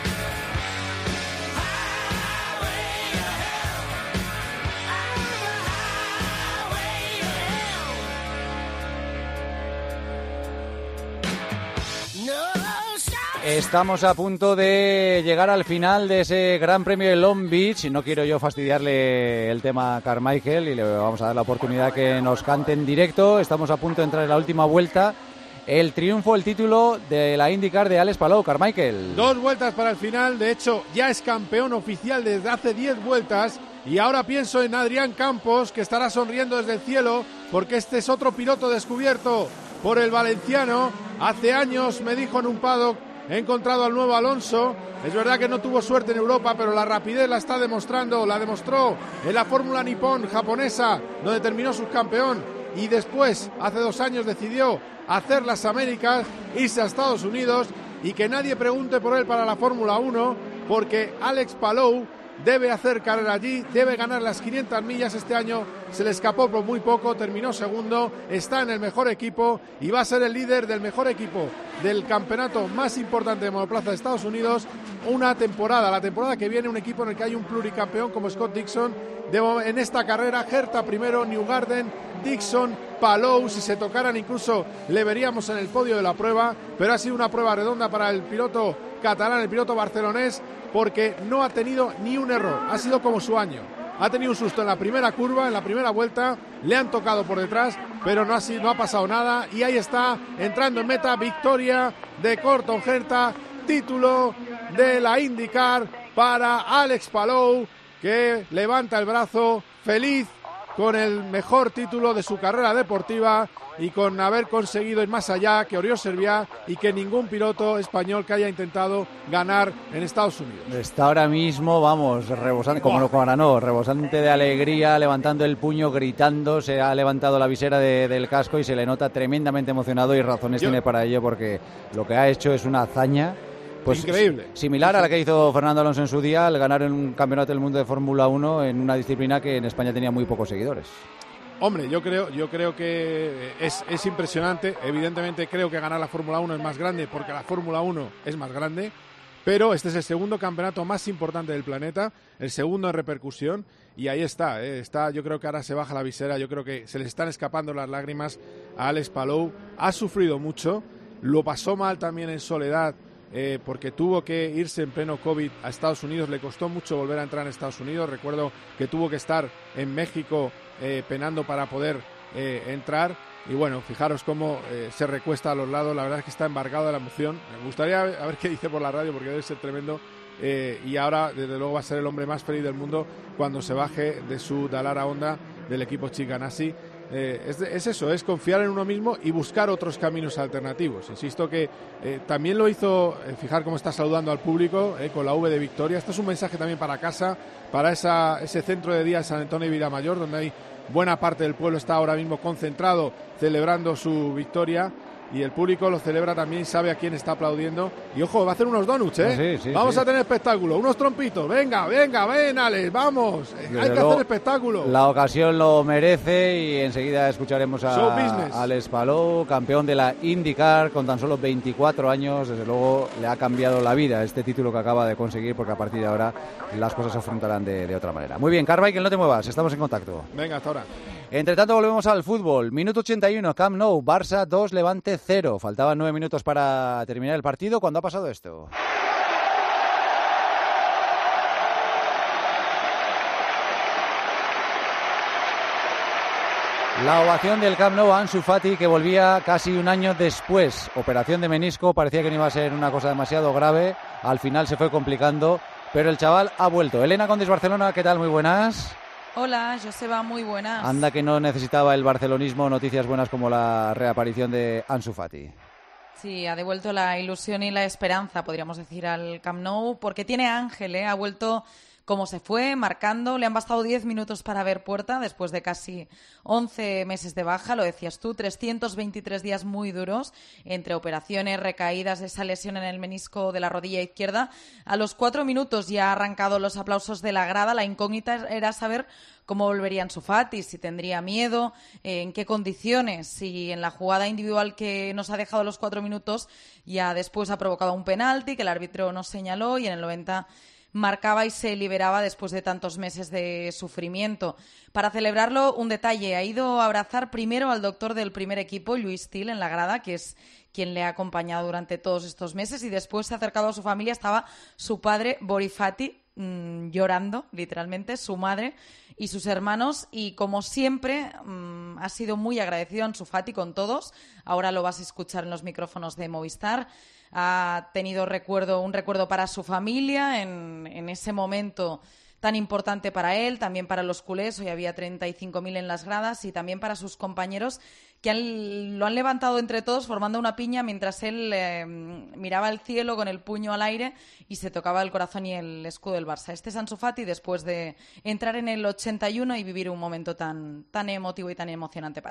Estamos a punto de llegar al final de ese Gran Premio de Long Beach y no quiero yo fastidiarle el tema a Carmichael y le vamos a dar la oportunidad que nos cante en directo. Estamos a punto de entrar en la última vuelta. El triunfo, el título de la IndyCar de Alex Palou. Carmichael. 2 vueltas para el final, de hecho ya es campeón oficial desde hace 10 vueltas y ahora pienso en Adrián Campos, que estará sonriendo desde el cielo porque este es otro piloto descubierto por el valenciano. Hace años me dijo en un paddock: he encontrado al nuevo Alonso. Es verdad que no tuvo suerte en Europa, pero la rapidez la está demostrando. La demostró en la Fórmula Nippon japonesa, donde terminó subcampeón. Y después, hace 2 años, decidió hacer las Américas, irse a Estados Unidos y que nadie pregunte por él para la Fórmula 1, porque Alex Palou debe hacer carrera allí, debe ganar las 500 millas. Este año se le escapó por muy poco, terminó segundo, está en el mejor equipo y va a ser el líder del mejor equipo del campeonato más importante de monoplaza de Estados Unidos. La temporada que viene, un equipo en el que hay un pluricampeón como Scott Dixon. En esta carrera, Herta primero, Newgarden, Dixon, Palou. Si se tocaran incluso le veríamos en el podio de la prueba, pero ha sido una prueba redonda para el piloto catalán, el piloto barcelonés, porque no ha tenido ni un error. Ha sido como su año. Ha tenido un susto en la primera curva, en la primera vuelta, le han tocado por detrás, pero no ha pasado nada. Y ahí está, entrando en meta, victoria de Colton Herta, título de la IndyCar para Alex Palou, que levanta el brazo feliz con el mejor título de su carrera deportiva y con haber conseguido ir más allá que Oriol Servià y que ningún piloto español que haya intentado ganar en Estados Unidos. Está ahora mismo, vamos, rebosante, rebosante de alegría, levantando el puño, gritando, se ha levantado la visera del casco y se le nota tremendamente emocionado, y razones tiene para ello, porque lo que ha hecho es una hazaña pues increíble, similar a la que hizo Fernando Alonso en su día al ganar en un campeonato del mundo de Fórmula 1 en una disciplina que en España tenía muy pocos seguidores. Hombre, yo creo que es impresionante. Evidentemente creo que ganar la Fórmula 1 es más grande porque la Fórmula 1 es más grande, pero este es el segundo campeonato más importante del planeta, el segundo en repercusión, y ahí está, yo creo que ahora se baja la visera, yo creo que se le están escapando las lágrimas a Alex Palou. Ha sufrido mucho, lo pasó mal también en soledad, porque tuvo que irse en pleno COVID a Estados Unidos, le costó mucho volver a entrar en Estados Unidos. Recuerdo que tuvo que estar en México penando para poder entrar, y bueno, fijaros cómo se recuesta a los lados. La verdad es que está embargado de la emoción. Me gustaría ver qué dice por la radio, porque debe ser tremendo, y ahora desde luego va a ser el hombre más feliz del mundo cuando se baje de su Dallara Honda del equipo Chip Ganassi. Es eso, es confiar en uno mismo y buscar otros caminos alternativos. Insisto que también lo hizo, fijar cómo está saludando al público con la V de victoria. Esto es un mensaje también para casa, para ese centro de día de San Antonio y Vilamayor, donde hay buena parte del pueblo está ahora mismo concentrado celebrando su victoria. Y el público lo celebra también, sabe a quién está aplaudiendo. Y ojo, va a hacer unos donuts, vamos a tener espectáculo, unos trompitos. Venga, ven, Alex, vamos. Hay que hacer espectáculo. La ocasión lo merece, y enseguida escucharemos a Alex Palou, campeón de la IndyCar con tan solo 24 años. Desde luego le ha cambiado la vida este título que acaba de conseguir, porque a partir de ahora las cosas se afrontarán de otra manera. Muy bien, Carmichael, no te muevas, estamos en contacto. Venga, hasta ahora. Entre tanto, volvemos al fútbol. Minuto 81, Camp Nou, Barça 2, Levante 0. Faltaban 9 minutos para terminar el partido. ¿Cuándo ha pasado esto? La ovación del Camp Nou a Ansu Fati, que volvía casi un año después. Operación de menisco, parecía que no iba a ser una cosa demasiado grave. Al final se fue complicando, pero el chaval ha vuelto. Elena Condis, Barcelona, ¿qué tal? Muy buenas. Hola, Joseba, muy buenas. Anda que no necesitaba el barcelonismo noticias buenas como la reaparición de Ansu Fati. Sí, ha devuelto la ilusión y la esperanza, podríamos decir, al Camp Nou, porque tiene Ángel, ha vuelto como se fue, marcando. Le han bastado 10 minutos para ver puerta después de casi 11 meses de baja, lo decías tú, 323 días muy duros, entre operaciones, recaídas, esa lesión en el menisco de la rodilla izquierda. A los 4 minutos ya ha arrancado los aplausos de la grada. La incógnita era saber cómo volvería Ansu Fati, si tendría miedo, en qué condiciones, si en la jugada individual que nos ha dejado los 4 minutos ya después ha provocado un penalti que el árbitro nos señaló, y en el 90 marcaba y se liberaba después de tantos meses de sufrimiento. Para celebrarlo, un detalle: ha ido a abrazar primero al doctor del primer equipo, Lluís Til, en la grada, que es quien le ha acompañado durante todos estos meses, y después se ha acercado a su familia. Estaba su padre, Bori Fati, llorando, literalmente, su madre y sus hermanos, y como siempre ha sido muy agradecido Ansu Fati con todos. Ahora lo vas a escuchar en los micrófonos de Movistar. Ha tenido un recuerdo para su familia en ese momento tan importante para él, también para los culés. Hoy había 35.000 en las gradas, y también para sus compañeros, que lo han levantado entre todos formando una piña mientras él miraba al cielo con el puño al aire y se tocaba el corazón y el escudo del Barça. Este es Ansu Fati después de entrar en el 81 y vivir un momento tan emotivo y tan emocionante para él.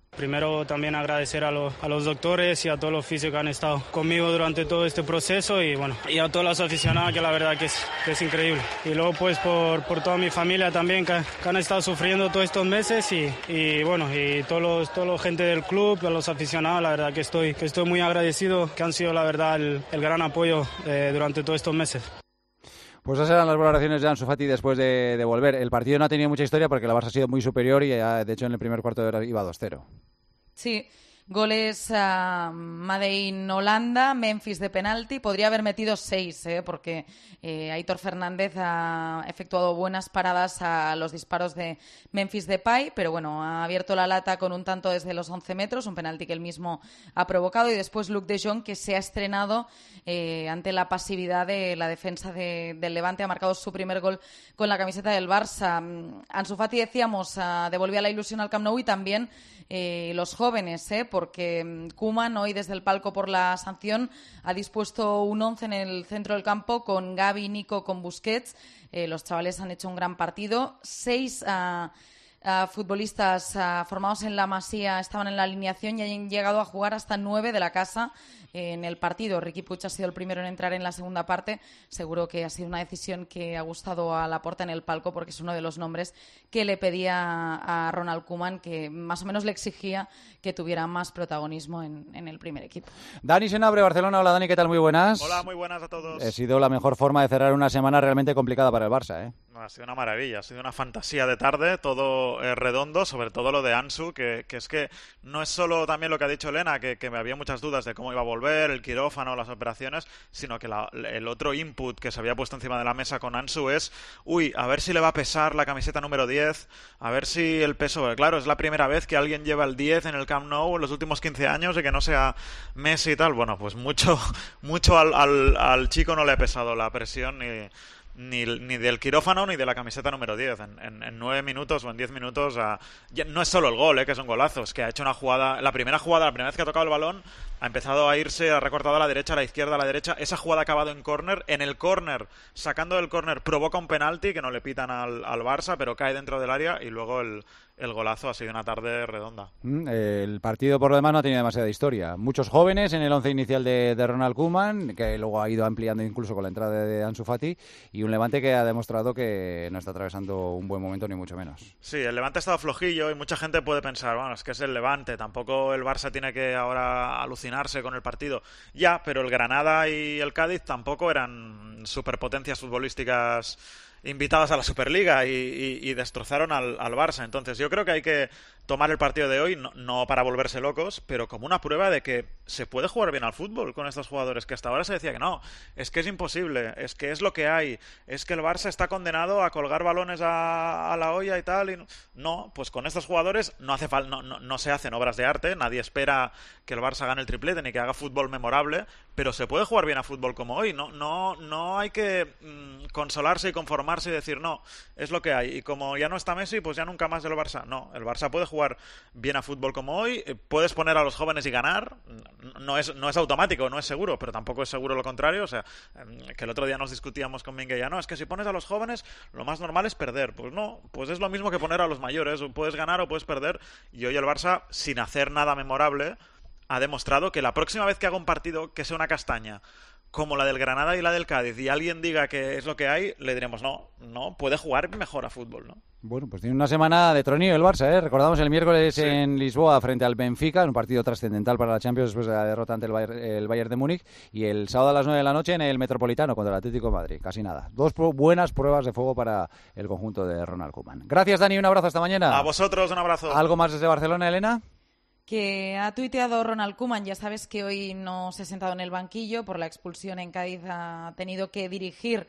Primero también agradecer a los doctores y a todos los fisios que han estado conmigo durante todo este proceso y bueno, y a todos los aficionados, que la verdad que es increíble. Y luego pues por toda mi familia también que han estado sufriendo todos estos meses y bueno, y todos los gente del club, a los aficionados, la verdad que estoy muy agradecido, que han sido la verdad el gran apoyo durante todos estos meses. Pues esas eran las valoraciones de Ansu Fati después de volver. El partido no ha tenido mucha historia porque la Barça ha sido muy superior y de hecho en el primer cuarto de hora iba 2-0. Sí, goles Made in Holanda, Memphis de penalti, podría haber metido 6, porque Aitor Fernández ha efectuado buenas paradas a los disparos de Memphis Depay, pero bueno, ha abierto la lata con un tanto desde los 11 metros, un penalti que él mismo ha provocado, y después Luuk de Jong, que se ha estrenado ante la pasividad de la defensa del Levante, ha marcado su primer gol con la camiseta del Barça. Ansu Fati, decíamos, devolvía la ilusión al Camp Nou y también los jóvenes, porque Koeman hoy desde el palco por la sanción ha dispuesto un 11 en el centro del campo con Gavi, Nico, con Busquets. Los chavales han hecho un gran partido. 6 futbolistas formados en la Masía estaban en la alineación y han llegado a jugar hasta 9 de la casa en el partido. Riqui Puig ha sido el primero en entrar en la segunda parte. Seguro que ha sido una decisión que ha gustado a Laporta en el palco, porque es uno de los nombres que le pedía a Ronald Koeman, que más o menos le exigía que tuviera más protagonismo en el primer equipo. Dani Senabre, Barcelona. Hola, Dani, ¿qué tal? Muy buenas. Hola, muy buenas a todos. Ha sido la mejor forma de cerrar una semana realmente complicada para el Barça, ¿eh? No, ha sido una maravilla, ha sido una fantasía de tarde, todo redondo, sobre todo lo de Ansu, que es que no es solo también lo que ha dicho Elena, que me había muchas dudas de cómo iba a volver, el quirófano, las operaciones, sino que el otro input que se había puesto encima de la mesa con Ansu es, a ver si le va a pesar la camiseta número 10, a ver si el peso, claro, es la primera vez que alguien lleva el 10 en el Camp Nou en los últimos 15 años y que no sea Messi y tal. Bueno, pues mucho al chico no le ha pesado la presión ni del quirófano ni de la camiseta número 10. En 9 minutos o en 10 minutos no es solo el gol, que es un golazo, es que ha hecho una jugada, la primera vez que ha tocado el balón ha empezado a irse, ha recortado a la derecha, a la izquierda, a la derecha. Esa jugada ha acabado en córner. En el córner, sacando del córner, provoca un penalti que no le pitan al Barça, pero cae dentro del área y luego el golazo. Ha sido una tarde redonda. El partido, por lo demás, no ha tenido demasiada historia. Muchos jóvenes en el 11 inicial de Ronald Koeman, que luego ha ido ampliando incluso con la entrada de Ansu Fati, y un Levante que ha demostrado que no está atravesando un buen momento, ni mucho menos. Sí, el Levante ha estado flojillo y mucha gente puede pensar, bueno, es que es el Levante, tampoco el Barça tiene que ahora alucinarse con el partido. Ya, pero el Granada y el Cádiz tampoco eran superpotencias futbolísticas invitadas a la Superliga y destrozaron al Barça. Entonces yo creo que hay que tomar el partido de hoy, no para volverse locos, pero como una prueba de que se puede jugar bien al fútbol con estos jugadores, que hasta ahora se decía que no, es que es imposible, es que es lo que hay, es que el Barça está condenado a colgar balones a la olla y tal, y no, pues con estos jugadores no hace falta, no se hacen obras de arte, nadie espera que el Barça gane el triplete ni que haga fútbol memorable, pero se puede jugar bien a fútbol como hoy, no hay que consolarse y conformarse y decir no, es lo que hay, y como ya no está Messi, pues ya nunca más del Barça. No, el Barça puede jugar bien a fútbol como hoy, puedes poner a los jóvenes y ganar, no es automático, no es seguro, pero tampoco es seguro lo contrario. O sea, que el otro día nos discutíamos con Minguella, no, es que si pones a los jóvenes lo más normal es perder. Pues no, pues es lo mismo que poner a los mayores, puedes ganar o puedes perder, y hoy el Barça, sin hacer nada memorable, ha demostrado que la próxima vez que haga un partido que sea una castaña como la del Granada y la del Cádiz, y alguien diga que es lo que hay, le diremos no, puede jugar mejor a fútbol, ¿no? Bueno, pues tiene una semana de tronillo el Barça, ¿eh? Recordamos el miércoles en Lisboa frente al Benfica, un partido trascendental para la Champions después de la derrota ante el Bayern de Múnich, y el sábado a las 9 de la noche en el Metropolitano contra el Atlético de Madrid. Casi nada. Dos buenas pruebas de fuego para el conjunto de Ronald Koeman. Gracias, Dani, un abrazo, hasta mañana. A vosotros, un abrazo. ¿Algo más desde Barcelona, Elena? Que ha tuiteado Ronald Koeman, ya sabes que hoy no se ha sentado en el banquillo por la expulsión en Cádiz, ha tenido que dirigir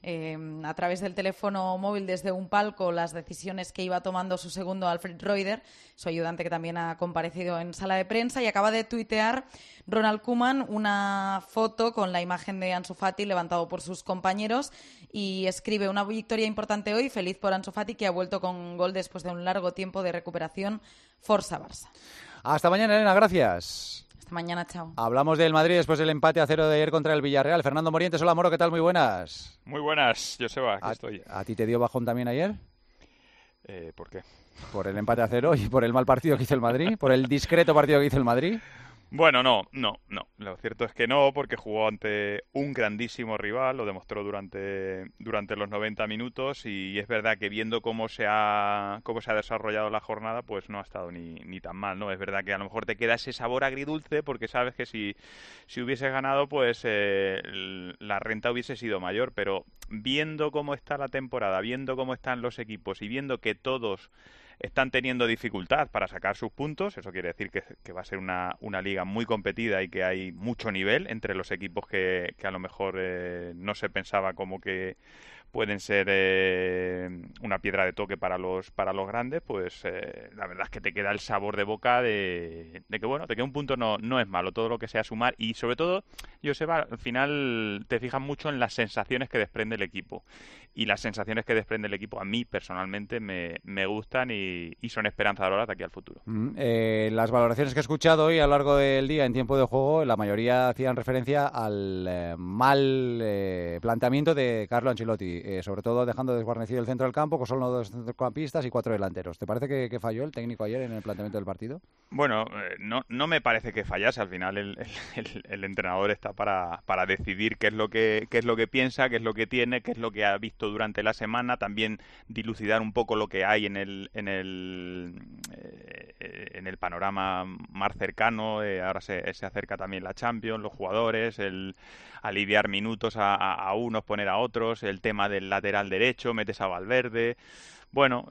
a través del teléfono móvil desde un palco las decisiones que iba tomando su segundo Alfred Reuter, su ayudante, que también ha comparecido en sala de prensa, y acaba de tuitear Ronald Koeman una foto con la imagen de Ansu Fati levantado por sus compañeros, y escribe: una victoria importante hoy, feliz por Ansu Fati, que ha vuelto con gol después de un largo tiempo de recuperación. Forza Barça. Hasta mañana, Elena, gracias. Hasta mañana, chao. Hablamos del Madrid después del empate a 0 de ayer contra el Villarreal. Fernando Morientes, hola Moro, ¿qué tal? Muy buenas. Muy buenas, Joseba, aquí estoy. ¿A ti te dio bajón también ayer? ¿Por qué? ¿Por el empate a 0 y por el mal partido que hizo el Madrid? ¿Por el discreto partido que hizo el Madrid? Bueno, no. Lo cierto es que no, porque jugó ante un grandísimo rival, lo demostró durante los 90 minutos y es verdad que viendo cómo se ha desarrollado la jornada, pues no ha estado ni tan mal, ¿no? Es verdad que a lo mejor te queda ese sabor agridulce porque sabes que si hubieses ganado, pues la renta hubiese sido mayor, pero viendo cómo está la temporada, viendo cómo están los equipos y viendo que todos están teniendo dificultad para sacar sus puntos, eso quiere decir que va a ser una liga muy competida y que hay mucho nivel entre los equipos que a lo mejor no se pensaba como que pueden ser una piedra de toque para los grandes, pues la verdad es que te queda el sabor de boca de que un punto no es malo, todo lo que sea sumar y sobre todo, Joseba, al final te fijas mucho en las sensaciones que desprende el equipo y las sensaciones que desprende el equipo a mí personalmente me gustan y son esperanzadoras de aquí al futuro. Las valoraciones que he escuchado hoy a lo largo del día en tiempo de juego, la mayoría hacían referencia al mal planteamiento de Carlo Ancelotti, sobre todo dejando desguarnecido el centro del campo con solo 2 centrocampistas y 4 delanteros. ¿Te parece que falló el técnico ayer en el planteamiento del partido? Bueno, no me parece que fallase. Al final el entrenador está para decidir qué es lo que piensa, qué es lo que tiene, qué es lo que ha visto durante la semana, también dilucidar un poco lo que hay en el panorama más cercano. Ahora se acerca también la Champions, los jugadores, el aliviar minutos a unos, poner a otros, el tema del lateral derecho, metes a Valverde. Bueno,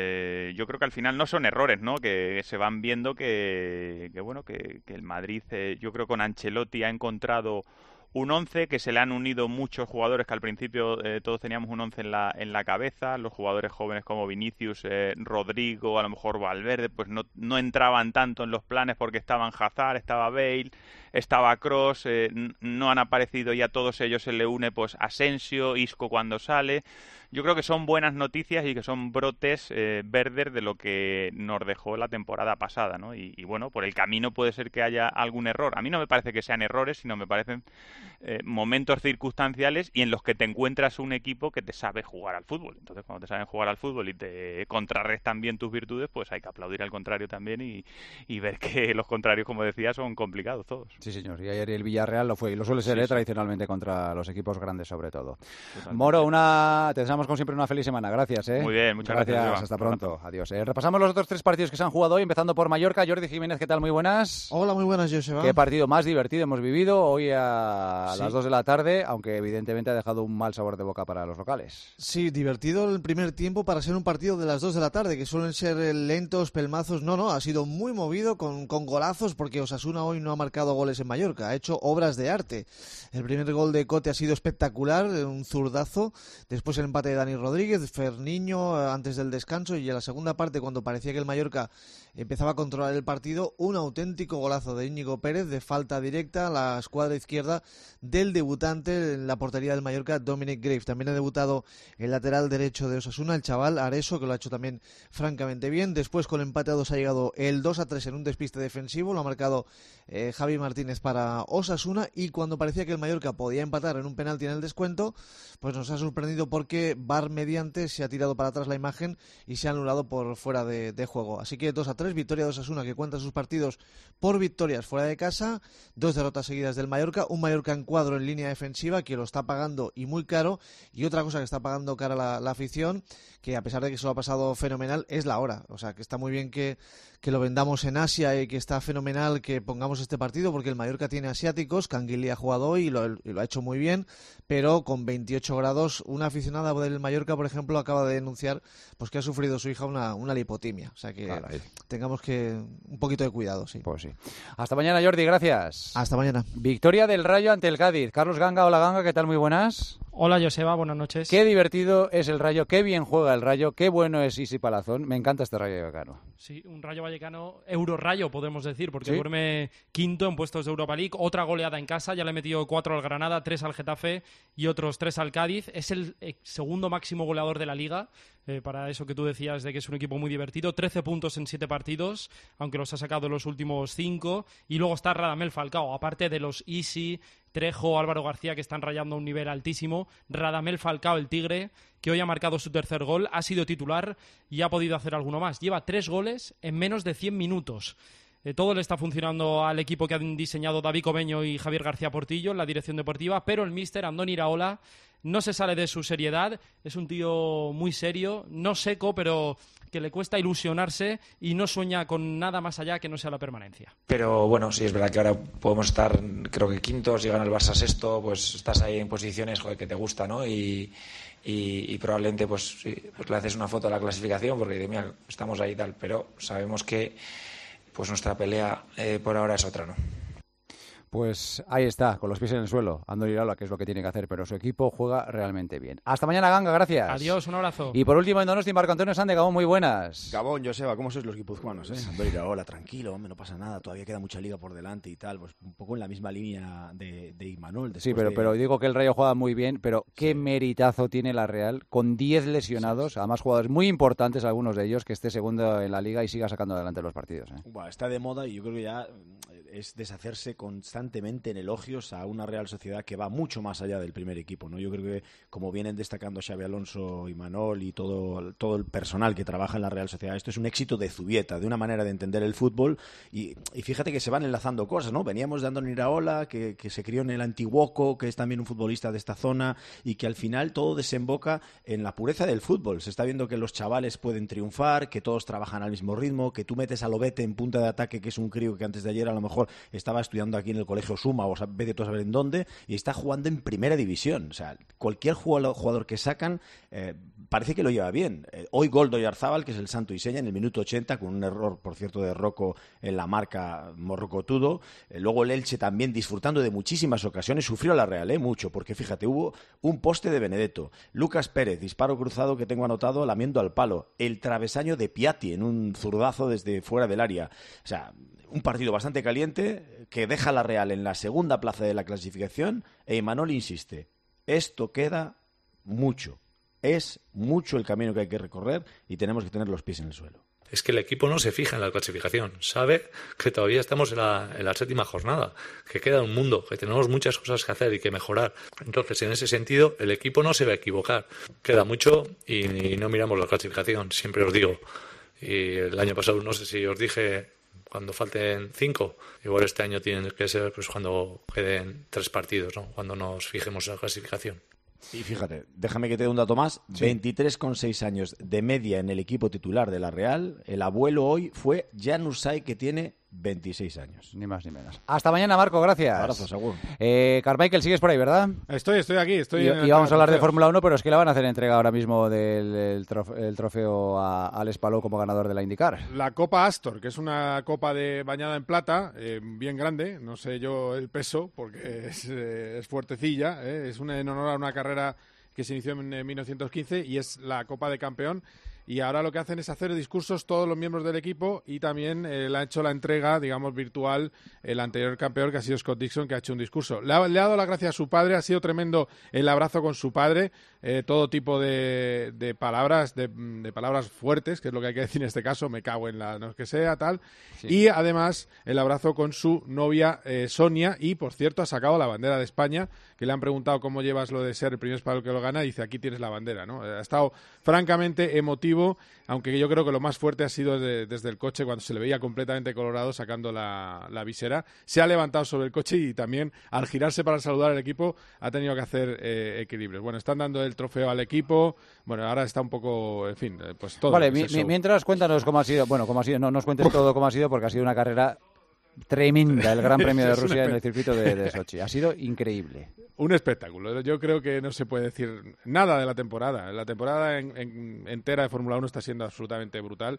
yo creo que al final no son errores, ¿no? Que se van viendo que el Madrid, yo creo que con Ancelotti ha encontrado un 11 que se le han unido muchos jugadores que al principio todos teníamos un 11 en la cabeza, los jugadores jóvenes como Vinicius, Rodrigo, a lo mejor Valverde, pues no entraban tanto en los planes porque estaban Hazard, estaba Bale, estaba Kroos, no han aparecido y a todos ellos se le une pues Asensio, Isco cuando sale. Yo creo que son buenas noticias y que son brotes verdes de lo que nos dejó la temporada pasada, ¿no? Y bueno, por el camino puede ser que haya algún error. A mí no me parece que sean errores, sino me parecen momentos circunstanciales y en los que te encuentras un equipo que te sabe jugar al fútbol. Entonces, cuando te saben jugar al fútbol y te contrarrestan bien tus virtudes, pues hay que aplaudir al contrario también y ver que los contrarios, como decía, son complicados todos. Sí, señor. Y ayer el Villarreal lo fue y lo suele ser tradicionalmente contra los equipos grandes, sobre todo. Totalmente. Moro, te deseamos como siempre una feliz semana. Gracias. Muy bien, muchas gracias. Hasta pronto. Adiós. Repasamos los otros 3 partidos que se han jugado hoy, empezando por Mallorca. Jordi Jiménez, ¿qué tal? Muy buenas. Hola, muy buenas, Joseba. Qué partido más divertido hemos vivido hoy a las 2 de la tarde, aunque evidentemente ha dejado un mal sabor de boca para los locales. Sí, divertido el primer tiempo para ser un partido de las 2 de la tarde, que suelen ser lentos, pelmazos. No, ha sido muy movido con golazos, porque Osasuna hoy no ha marcado goles en Mallorca, ha hecho obras de arte. El primer gol de Cote ha sido espectacular, un zurdazo. Después el empate de Dani Rodríguez, Ferniño antes del descanso, y en la segunda parte, cuando parecía que el Mallorca empezaba a controlar el partido, un auténtico golazo de Íñigo Pérez de falta directa a la escuadra izquierda del debutante en la portería del Mallorca, Dominic Graves. También ha debutado el lateral derecho de Osasuna, el chaval Areso, que lo ha hecho también francamente bien. Después, con el empate a 2, ha llegado el 2-3 en un despiste defensivo, lo ha marcado Javi Martínez para Osasuna, y cuando parecía que el Mallorca podía empatar en un penalti en el descuento, pues nos ha sorprendido porque VAR mediante se ha tirado para atrás la imagen y se ha anulado por fuera de juego. Así que 2-3, victoria de Osasuna, que cuenta sus partidos por victorias fuera de casa, 2 derrotas seguidas del Mallorca, un Mallorca en cuadro en línea defensiva que lo está pagando y muy caro, y otra cosa que está pagando cara la afición, que a pesar de que se lo ha pasado fenomenal, es la hora. O sea, que está muy bien que lo vendamos en Asia y que está fenomenal que pongamos este partido, porque el Mallorca tiene asiáticos, Canguilí ha jugado hoy y lo ha hecho muy bien, pero con 28 grados, una aficionada del Mallorca, por ejemplo, acaba de denunciar pues que ha sufrido su hija una lipotimia. O sea que tengamos que un poquito de cuidado, sí. Pues sí. Hasta mañana, Jordi, gracias. Hasta mañana. Victoria del Rayo ante el Cádiz. Carlos Ganga, hola Ganga, ¿qué tal? Muy buenas. Hola Joseba, buenas noches. Qué divertido es el Rayo, qué bien juega el Rayo, qué bueno es Isi Palazón. Me encanta este Rayo Vallecano. Sí, un Rayo Vallecano, Euro-Rayo podemos decir, porque ¿Sí? duerme quinto en puestos de Europa League. Otra goleada en casa, ya le ha metido 4 al Granada, 3 al Getafe y otros 3 al Cádiz. Es el segundo máximo goleador de la Liga, para eso que tú decías de que es un equipo muy divertido. 13 puntos en 7 partidos, aunque los ha sacado los últimos 5. Y luego está Radamel Falcao, aparte de los Isi, Trejo, Álvaro García, que están rayando a un nivel altísimo, Radamel Falcao, el Tigre, que hoy ha marcado su tercer gol, ha sido titular y ha podido hacer alguno más. Lleva 3 goles en menos de 100 minutos. Todo le está funcionando al equipo que han diseñado David Comeño y Javier García Portillo en la dirección deportiva, pero el míster Andoni Iraola no se sale de su seriedad. Es un tío muy serio, no seco, pero que le cuesta ilusionarse y no sueña con nada más allá que no sea la permanencia. Pero bueno, sí, es verdad que ahora podemos estar, creo que quintos, y gana el Barça sexto, pues estás ahí en posiciones, joder, que te gusta, ¿no? Y probablemente pues, sí, pues le haces una foto a la clasificación porque dices, mira, estamos ahí y tal, pero sabemos que pues nuestra pelea por ahora es otra, ¿no? Pues ahí está, con los pies en el suelo, Andoni Iraola, que es lo que tiene que hacer, pero su equipo juega realmente bien. Hasta mañana, Ganga, gracias. Adiós, un abrazo. Y por último, en Donosti, Marco Antonio Sande, Gabón, muy buenas. Gabón, Joseba, ¿cómo sois los guipuzcoanos? Andoni Iraola, tranquilo, hombre, no pasa nada, todavía queda mucha liga por delante y tal, pues un poco en la misma línea de Imanol. Sí, pero digo que el Rayo juega muy bien, pero qué meritazo tiene la Real, con 10 lesionados, además jugadores muy importantes, algunos de ellos, que esté segundo en la liga y siga sacando adelante los partidos. Bueno, está de moda y yo creo que ya es deshacerse constantemente en elogios a una Real Sociedad que va mucho más allá del primer equipo, ¿no? Yo creo que, como vienen destacando Xabi Alonso, Imanol y todo el personal que trabaja en la Real Sociedad, esto es un éxito de Zubieta, de una manera de entender el fútbol, y fíjate que se van enlazando cosas, ¿no? Veníamos de Andoni Iraola, que se crió en el Antiguoco, que es también un futbolista de esta zona, y que al final todo desemboca en la pureza del fútbol. Se está viendo que los chavales pueden triunfar, que todos trabajan al mismo ritmo, que tú metes a Lobete en punta de ataque, que es un crío que antes de ayer a lo mejor estaba estudiando aquí en el colegio Suma, o sea, vete tú a saber en dónde, y está jugando en primera división. O sea, cualquier jugador que sacan parece que lo lleva bien. Hoy gol de Oyarzábal, que es el santo y seña, en el minuto 80, con un error, por cierto, de Rocco en la marca morrocotudo. Luego el Elche también disfrutando de muchísimas ocasiones, sufrió la Real, mucho, porque fíjate, hubo un poste de Benedetto, Lucas Pérez, disparo cruzado que tengo anotado, lamiendo al palo, el travesaño de Piatti en un zurdazo desde fuera del área. O sea, un partido bastante caliente que deja a la Real en la segunda plaza de la clasificación, e Imanol insiste, esto queda mucho, es mucho el camino que hay que recorrer y tenemos que tener los pies en el suelo. Es que el equipo no se fija en la clasificación, sabe que todavía estamos en la séptima jornada, que queda un mundo, que tenemos muchas cosas que hacer y que mejorar. Entonces, en ese sentido, el equipo no se va a equivocar, queda mucho y no miramos la clasificación, siempre os digo. Y el año pasado, no sé si os dije, cuando falten 5, igual este año tiene que ser pues cuando queden 3 partidos, ¿no? Cuando nos fijemos en la clasificación. Y fíjate, déjame que te dé un dato más, sí. 23,6 años de media en el equipo titular de la Real. El abuelo hoy fue Jan Usay, que tiene 26 años. Ni más ni menos. Hasta mañana, Marco, gracias. Abrazos, seguro. Carmichael, sigues por ahí, ¿verdad? Estoy aquí. Y vamos a hablar de Fórmula 1, pero es que le van a hacer entrega ahora mismo del trofeo a Alex Palou como ganador de la IndyCar. La Copa Astor, que es una copa bañada en plata, bien grande, no sé yo el peso, porque es fuertecilla, es en honor a una carrera que se inició en 1915 y es la Copa de Campeón. Y ahora lo que hacen es hacer discursos todos los miembros del equipo y también le ha hecho la entrega, digamos, virtual el anterior campeón, que ha sido Scott Dixon, que ha hecho un discurso. Le ha dado las gracias a su padre, ha sido tremendo el abrazo con su padre, todo tipo de palabras, de palabras fuertes, que es lo que hay que decir en este caso, me cago en la no que sea, tal. Sí. Y además el abrazo con su novia Sonia, y por cierto ha sacado la bandera de España, que le han preguntado cómo llevas lo de ser el primer español que lo gana, y dice, aquí tienes la bandera, ¿no? Ha estado francamente emotivo, aunque yo creo que lo más fuerte ha sido desde el coche, cuando se le veía completamente colorado sacando la visera. Se ha levantado sobre el coche y también al girarse para saludar al equipo ha tenido que hacer equilibrios. Bueno, están dando el trofeo al equipo, bueno, ahora está un poco, en fin, pues todo. Vale, mientras cuéntanos cómo ha sido, no nos cuentes todo cómo ha sido, porque ha sido una carrera tremenda, el Gran Premio de Rusia en el circuito de Sochi. Ha sido increíble. Un espectáculo. Yo creo que no se puede decir nada de la temporada. La temporada entera de Fórmula 1 está siendo absolutamente brutal.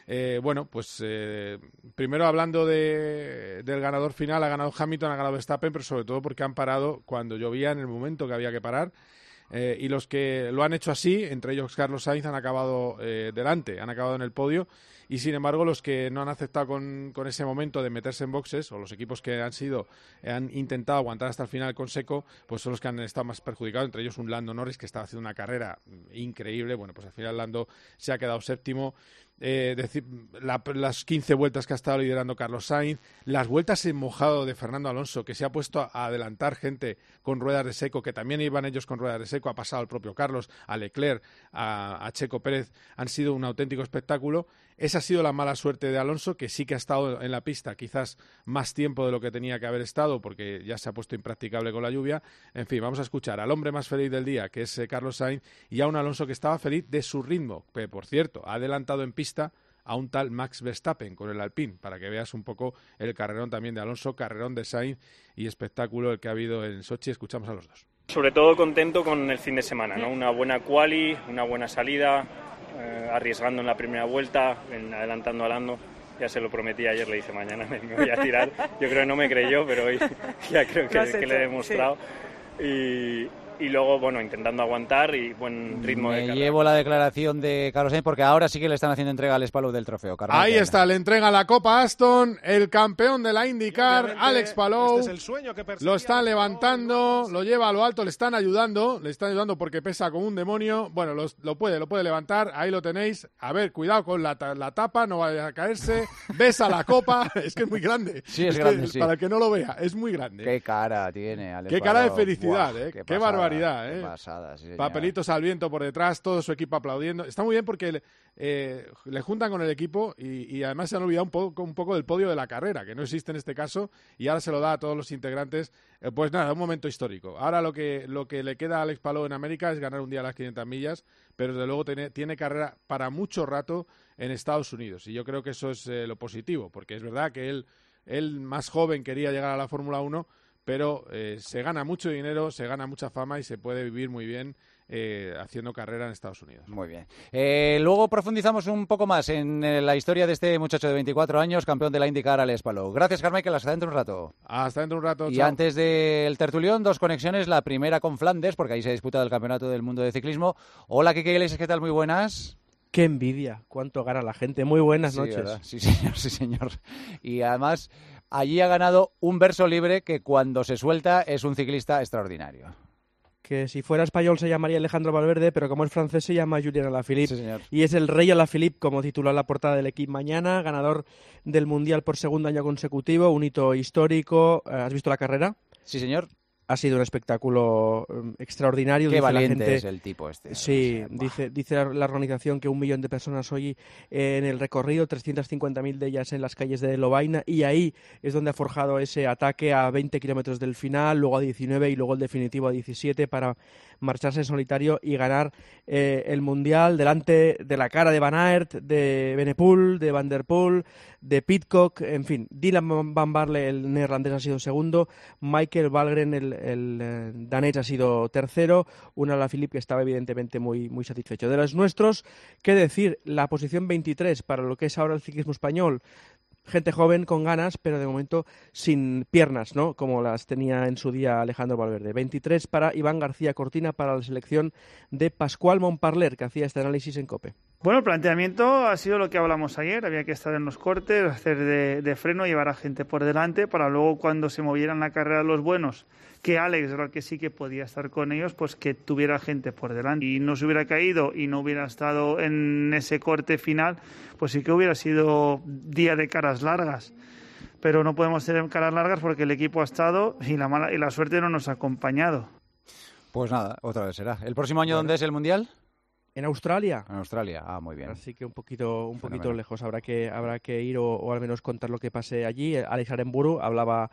Primero hablando del ganador final, ha ganado Hamilton, ha ganado Verstappen, pero sobre todo porque han parado cuando llovía, en el momento que había que parar. Y los que lo han hecho así, entre ellos Carlos Sainz, han acabado delante, han acabado en el podio. Y sin embargo, los que no han aceptado con ese momento de meterse en boxes, o los equipos que han intentado aguantar hasta el final con seco, pues son los que han estado más perjudicados, entre ellos un Lando Norris, que estaba haciendo una carrera increíble. Bueno, pues al final Lando se ha quedado séptimo. las 15 vueltas que ha estado liderando Carlos Sainz, las vueltas en mojado de Fernando Alonso, que se ha puesto a adelantar gente con ruedas de seco, que también iban ellos con ruedas de seco, ha pasado al propio Carlos, a Leclerc, a Checo Pérez, han sido un auténtico espectáculo. Esa ha sido la mala suerte de Alonso, que sí que ha estado en la pista quizás más tiempo de lo que tenía que haber estado, porque ya se ha puesto impracticable con la lluvia. En fin, vamos a escuchar al hombre más feliz del día, que es Carlos Sainz, y a un Alonso que estaba feliz de su ritmo, que por cierto, ha adelantado en pista a un tal Max Verstappen con el Alpine, para que veas un poco el carrerón también de Alonso, carrerón de Sainz y espectáculo el que ha habido en Sochi. Escuchamos a los dos. Sobre todo contento con el fin de semana, ¿no? Una buena quali, una buena salida, arriesgando en la primera vuelta, adelantando a Lando. Ya se lo prometí ayer, le dije mañana me voy a tirar. Yo creo que no me creyó, pero hoy ya creo que le he demostrado. Sí. Y luego, bueno, intentando aguantar y buen ritmo de carrera. Llevo la declaración de Carlos Sainz porque ahora sí que le están haciendo entrega al Palou del trofeo. Ahí está, le entrega la Copa Aston, el campeón de la IndyCar, Alex Palou. Este es el sueño que perseguía. Lo está levantando, lo lleva a lo alto, le están ayudando porque pesa como un demonio. Bueno, lo puede levantar, ahí lo tenéis. A ver, cuidado con la tapa, no vaya a caerse. Besa la copa, es que es muy grande. Sí, es grande, sí. Para el que no lo vea, es muy grande. Qué cara tiene, Alex Qué cara Palou. de felicidad, Buah, qué barbaridad. Qué pasada, sí, papelitos al viento por detrás, todo su equipo aplaudiendo. Está muy bien porque le juntan con el equipo y además se han olvidado un poco del podio de la carrera, que no existe en este caso, y ahora se lo da a todos los integrantes. Pues nada, un momento histórico. Ahora lo que le queda a Alex Palou en América es ganar un día las 500 millas, pero desde luego tiene carrera para mucho rato en Estados Unidos, y yo creo que eso es lo positivo, porque es verdad que él más joven quería llegar a la Fórmula 1, pero se gana mucho dinero, se gana mucha fama y se puede vivir muy bien haciendo carrera en Estados Unidos. Muy bien. Luego profundizamos un poco más en la historia de este muchacho de 24 años, campeón de la IndyCar, Alex Palou. Gracias, Carmichael. Hasta dentro de un rato. Hasta dentro de un rato. Y chao. antes del tertulión, dos conexiones. La primera con Flandes, porque ahí se disputa el Campeonato del Mundo de Ciclismo. Hola, Quique Iglesias, ¿qué tal? Muy buenas. Qué envidia, cuánto gana la gente. Muy buenas noches. ¿Verdad? Sí, señor, sí, señor. Y además, allí ha ganado un verso libre que cuando se suelta es un ciclista extraordinario. Que si fuera español se llamaría Alejandro Valverde, pero como es francés se llama Julien Alaphilippe. Sí, señor. Y es el rey Alaphilippe, como titula la portada del Equipo Mañana, ganador del Mundial por segundo año consecutivo, un hito histórico. ¿Has visto la carrera? Sí, señor. Ha sido un espectáculo extraordinario. Qué dice valiente la gente, es el tipo este. Sí, dice la organización que 1 millón de personas hoy en el recorrido, 350.000 de ellas en las calles de Lovaina, y ahí es donde ha forjado ese ataque a 20 kilómetros del final, luego a 19 y luego el definitivo a 17 para marcharse en solitario y ganar el Mundial delante de la cara de Van Aert, de Benepool, de Van der Poel, de Pidcock, en fin. Dylan Van Baarle, el neerlandés, ha sido segundo, Michael Valgren, el danés, ha sido tercero, un Alaphilippe que estaba evidentemente muy, muy satisfecho. De los nuestros, ¿qué decir? La posición 23 para lo que es ahora el ciclismo español. Gente joven con ganas, pero de momento sin piernas, ¿no? Como las tenía en su día Alejandro Valverde. 23 para Iván García Cortina, para la selección de Pascual Montparler, que hacía este análisis en COPE. Bueno, el planteamiento ha sido lo que hablamos ayer. Había que estar en los cortes, hacer de freno, llevar a gente por delante para luego cuando se movieran la carrera los buenos, que Alex era el que sí que podía estar con ellos, pues que tuviera gente por delante. Y no se hubiera caído y no hubiera estado en ese corte final, pues sí que hubiera sido día de caras largas. Pero no podemos tener caras largas porque el equipo ha estado y la suerte no nos ha acompañado. Pues nada, otra vez será. ¿El próximo año dónde es el Mundial? En Australia. En Australia, muy bien. Así que un poquito lejos. Habrá que ir o al menos contar lo que pase allí. Alex Arenburu hablaba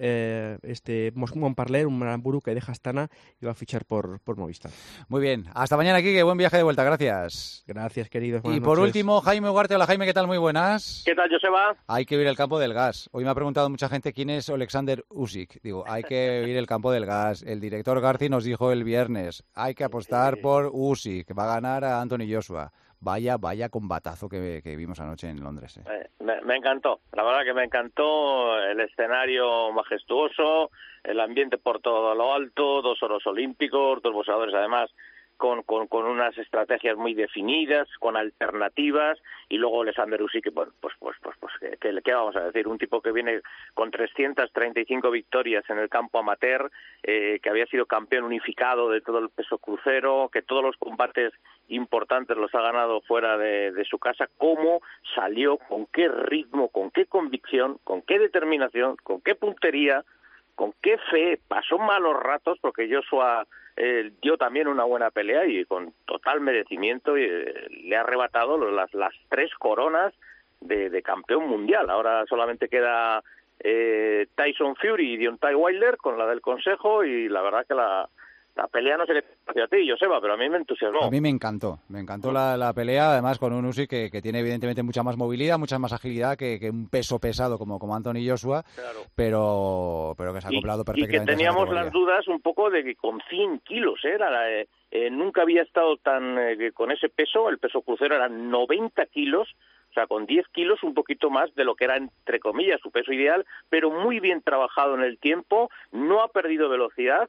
Montparler, un Arenburu que deja Astana y va a fichar por Movistar. Muy bien. Hasta mañana, Quique. Buen viaje de vuelta. Gracias. Gracias, queridos. Y por último, Jaime Ugarte. Hola, Jaime. ¿Qué tal? Muy buenas. ¿Qué tal, Joseba? Hay que ir el campo del gas. Hoy me ha preguntado mucha gente quién es Alexander Usyk. Digo, hay que ir el campo del gas. El director Garci nos dijo el viernes, hay que apostar por Usyk. Va a ganar a Anthony Joshua. Vaya combatazo que vimos anoche en Londres. Me encantó, la verdad que me encantó el escenario majestuoso, el ambiente por todo lo alto, 2 oros olímpicos, 2 boxeadores además con unas estrategias muy definidas, con alternativas, y luego Alexander Usyk, que bueno, pues ¿qué vamos a decir? Un tipo que viene con 335 victorias en el campo amateur, que había sido campeón unificado de todo el peso crucero, que todos los combates importantes los ha ganado fuera de su casa. ¿Cómo salió? ¿Con qué ritmo? ¿Con qué convicción? ¿Con qué determinación? ¿Con qué puntería? ¿Con qué fe? Pasó malos ratos porque Joshua dio también una buena pelea y con total merecimiento le ha arrebatado las 3 coronas de campeón mundial. Ahora solamente queda Tyson Fury y Deontay Wilder con la del Consejo, y la verdad que la pelea no sé qué te pareció a ti, Joseba, pero a mí me entusiasmó. A mí me encantó la pelea, además con un Usyk que tiene evidentemente mucha más movilidad, mucha más agilidad que un peso pesado como Anthony Joshua, claro. pero que se ha acoplado perfectamente. Y que teníamos las dudas un poco de que con 100 kilos nunca había estado tan con ese peso, el peso crucero eran 90 kilos, o sea, con 10 kilos un poquito más de lo que era, entre comillas, su peso ideal, pero muy bien trabajado en el tiempo, no ha perdido velocidad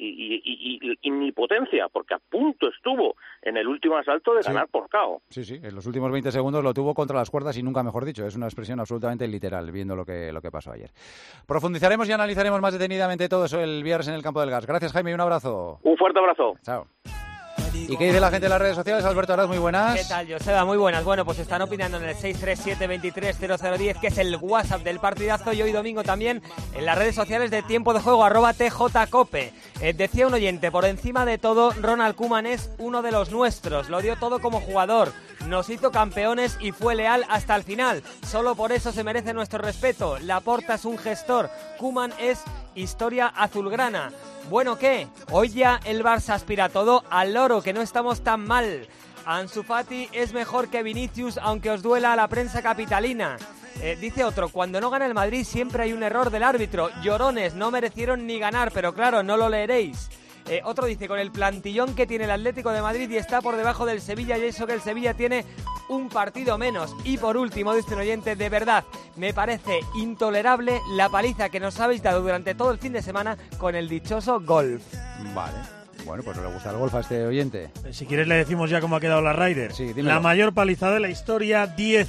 y ni potencia, porque a punto estuvo en el último asalto de ganar por KO. Sí, en los últimos 20 segundos lo tuvo contra las cuerdas y nunca mejor dicho. Es una expresión absolutamente literal, viendo lo que pasó ayer. Profundizaremos y analizaremos más detenidamente todo eso el viernes en el Campo del Gas. Gracias, Jaime, y un abrazo. Un fuerte abrazo. Chao. ¿Y qué dice la gente en las redes sociales? Alberto Araz, muy buenas. ¿Qué tal, Joseba? Muy buenas. Bueno, pues están opinando en el 637-230010, que es el WhatsApp del partidazo, y hoy domingo también en las redes sociales de Tiempo de Juego, @TJCope. Decía un oyente, por encima de todo, Ronald Koeman es uno de los nuestros. Lo dio todo como jugador, nos hizo campeones y fue leal hasta el final. Solo por eso se merece nuestro respeto. Laporta es un gestor, Koeman es historia azulgrana. Bueno, ¿qué? Hoy ya el Barça aspira todo al oro, que no estamos tan mal. Ansu Fati es mejor que Vinicius, aunque os duela a la prensa capitalina. Dice otro, cuando no gana el Madrid siempre hay un error del árbitro. Llorones, no merecieron ni ganar, pero claro, no lo leeréis. Otro dice, con el plantillón que tiene el Atlético de Madrid y está por debajo del Sevilla, y eso que el Sevilla tiene un partido menos. Y por último, dice un oyente, de verdad, me parece intolerable la paliza que nos habéis dado durante todo el fin de semana con el dichoso golf. Vale. Bueno, pues no le gusta el golf a este oyente. Si quieres le decimos ya cómo ha quedado la Ryder. Sí, dímelo. La mayor paliza de la historia,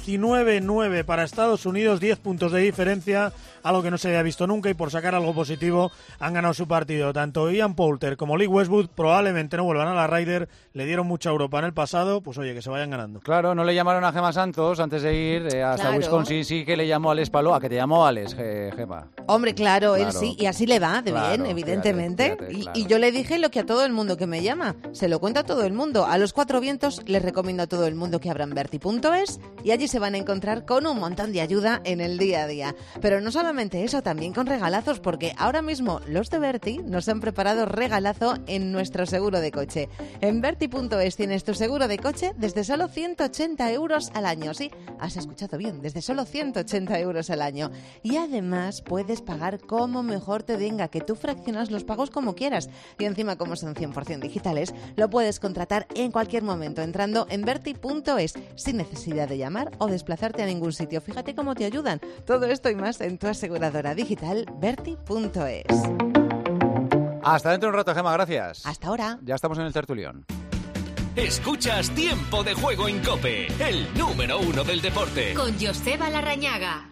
19-9 para Estados Unidos, 10 puntos de diferencia, algo que no se había visto nunca, y por sacar algo positivo han ganado su partido. Tanto Ian Poulter como Lee Westwood probablemente no vuelvan a la Ryder, le dieron mucha Europa en el pasado, pues oye, que se vayan ganando. Claro, no le llamaron a Gemma Santos antes de ir hasta Wisconsin, sí que le llamó a Alex Palou, a que te llamó Alex, Gemma. Hombre, claro, él sí, y así le va de bien, evidentemente. Fíjate, y yo le dije lo que a todo el mundo que me llama, se lo cuento a todo el mundo. A los 4 vientos les recomiendo a todo el mundo que abran Berti.es, y allí se van a encontrar con un montón de ayuda en el día a día. Pero no solamente eso, también con regalazos, porque ahora mismo los de Berti nos han preparado regalazo en nuestro seguro de coche. En Berti.es tienes tu seguro de coche desde solo 180 euros al año. Sí, has escuchado bien, desde solo 180 euros al año. Y además puedes pagar como mejor te venga, que tú fraccionas los pagos como quieras. Y encima, como son 100% digitales, lo puedes contratar en cualquier momento entrando en Berti.es, sin necesidad de llamar o desplazarte a ningún sitio. Fíjate cómo te ayudan. Todo esto y más en tu aseguradora digital Berti.es. Hasta dentro de un rato, Gemma, gracias. Hasta ahora. Ya estamos en el tertulión. Escuchas Tiempo de Juego en COPE, el número 1 del deporte. Con Joseba Larrañaga.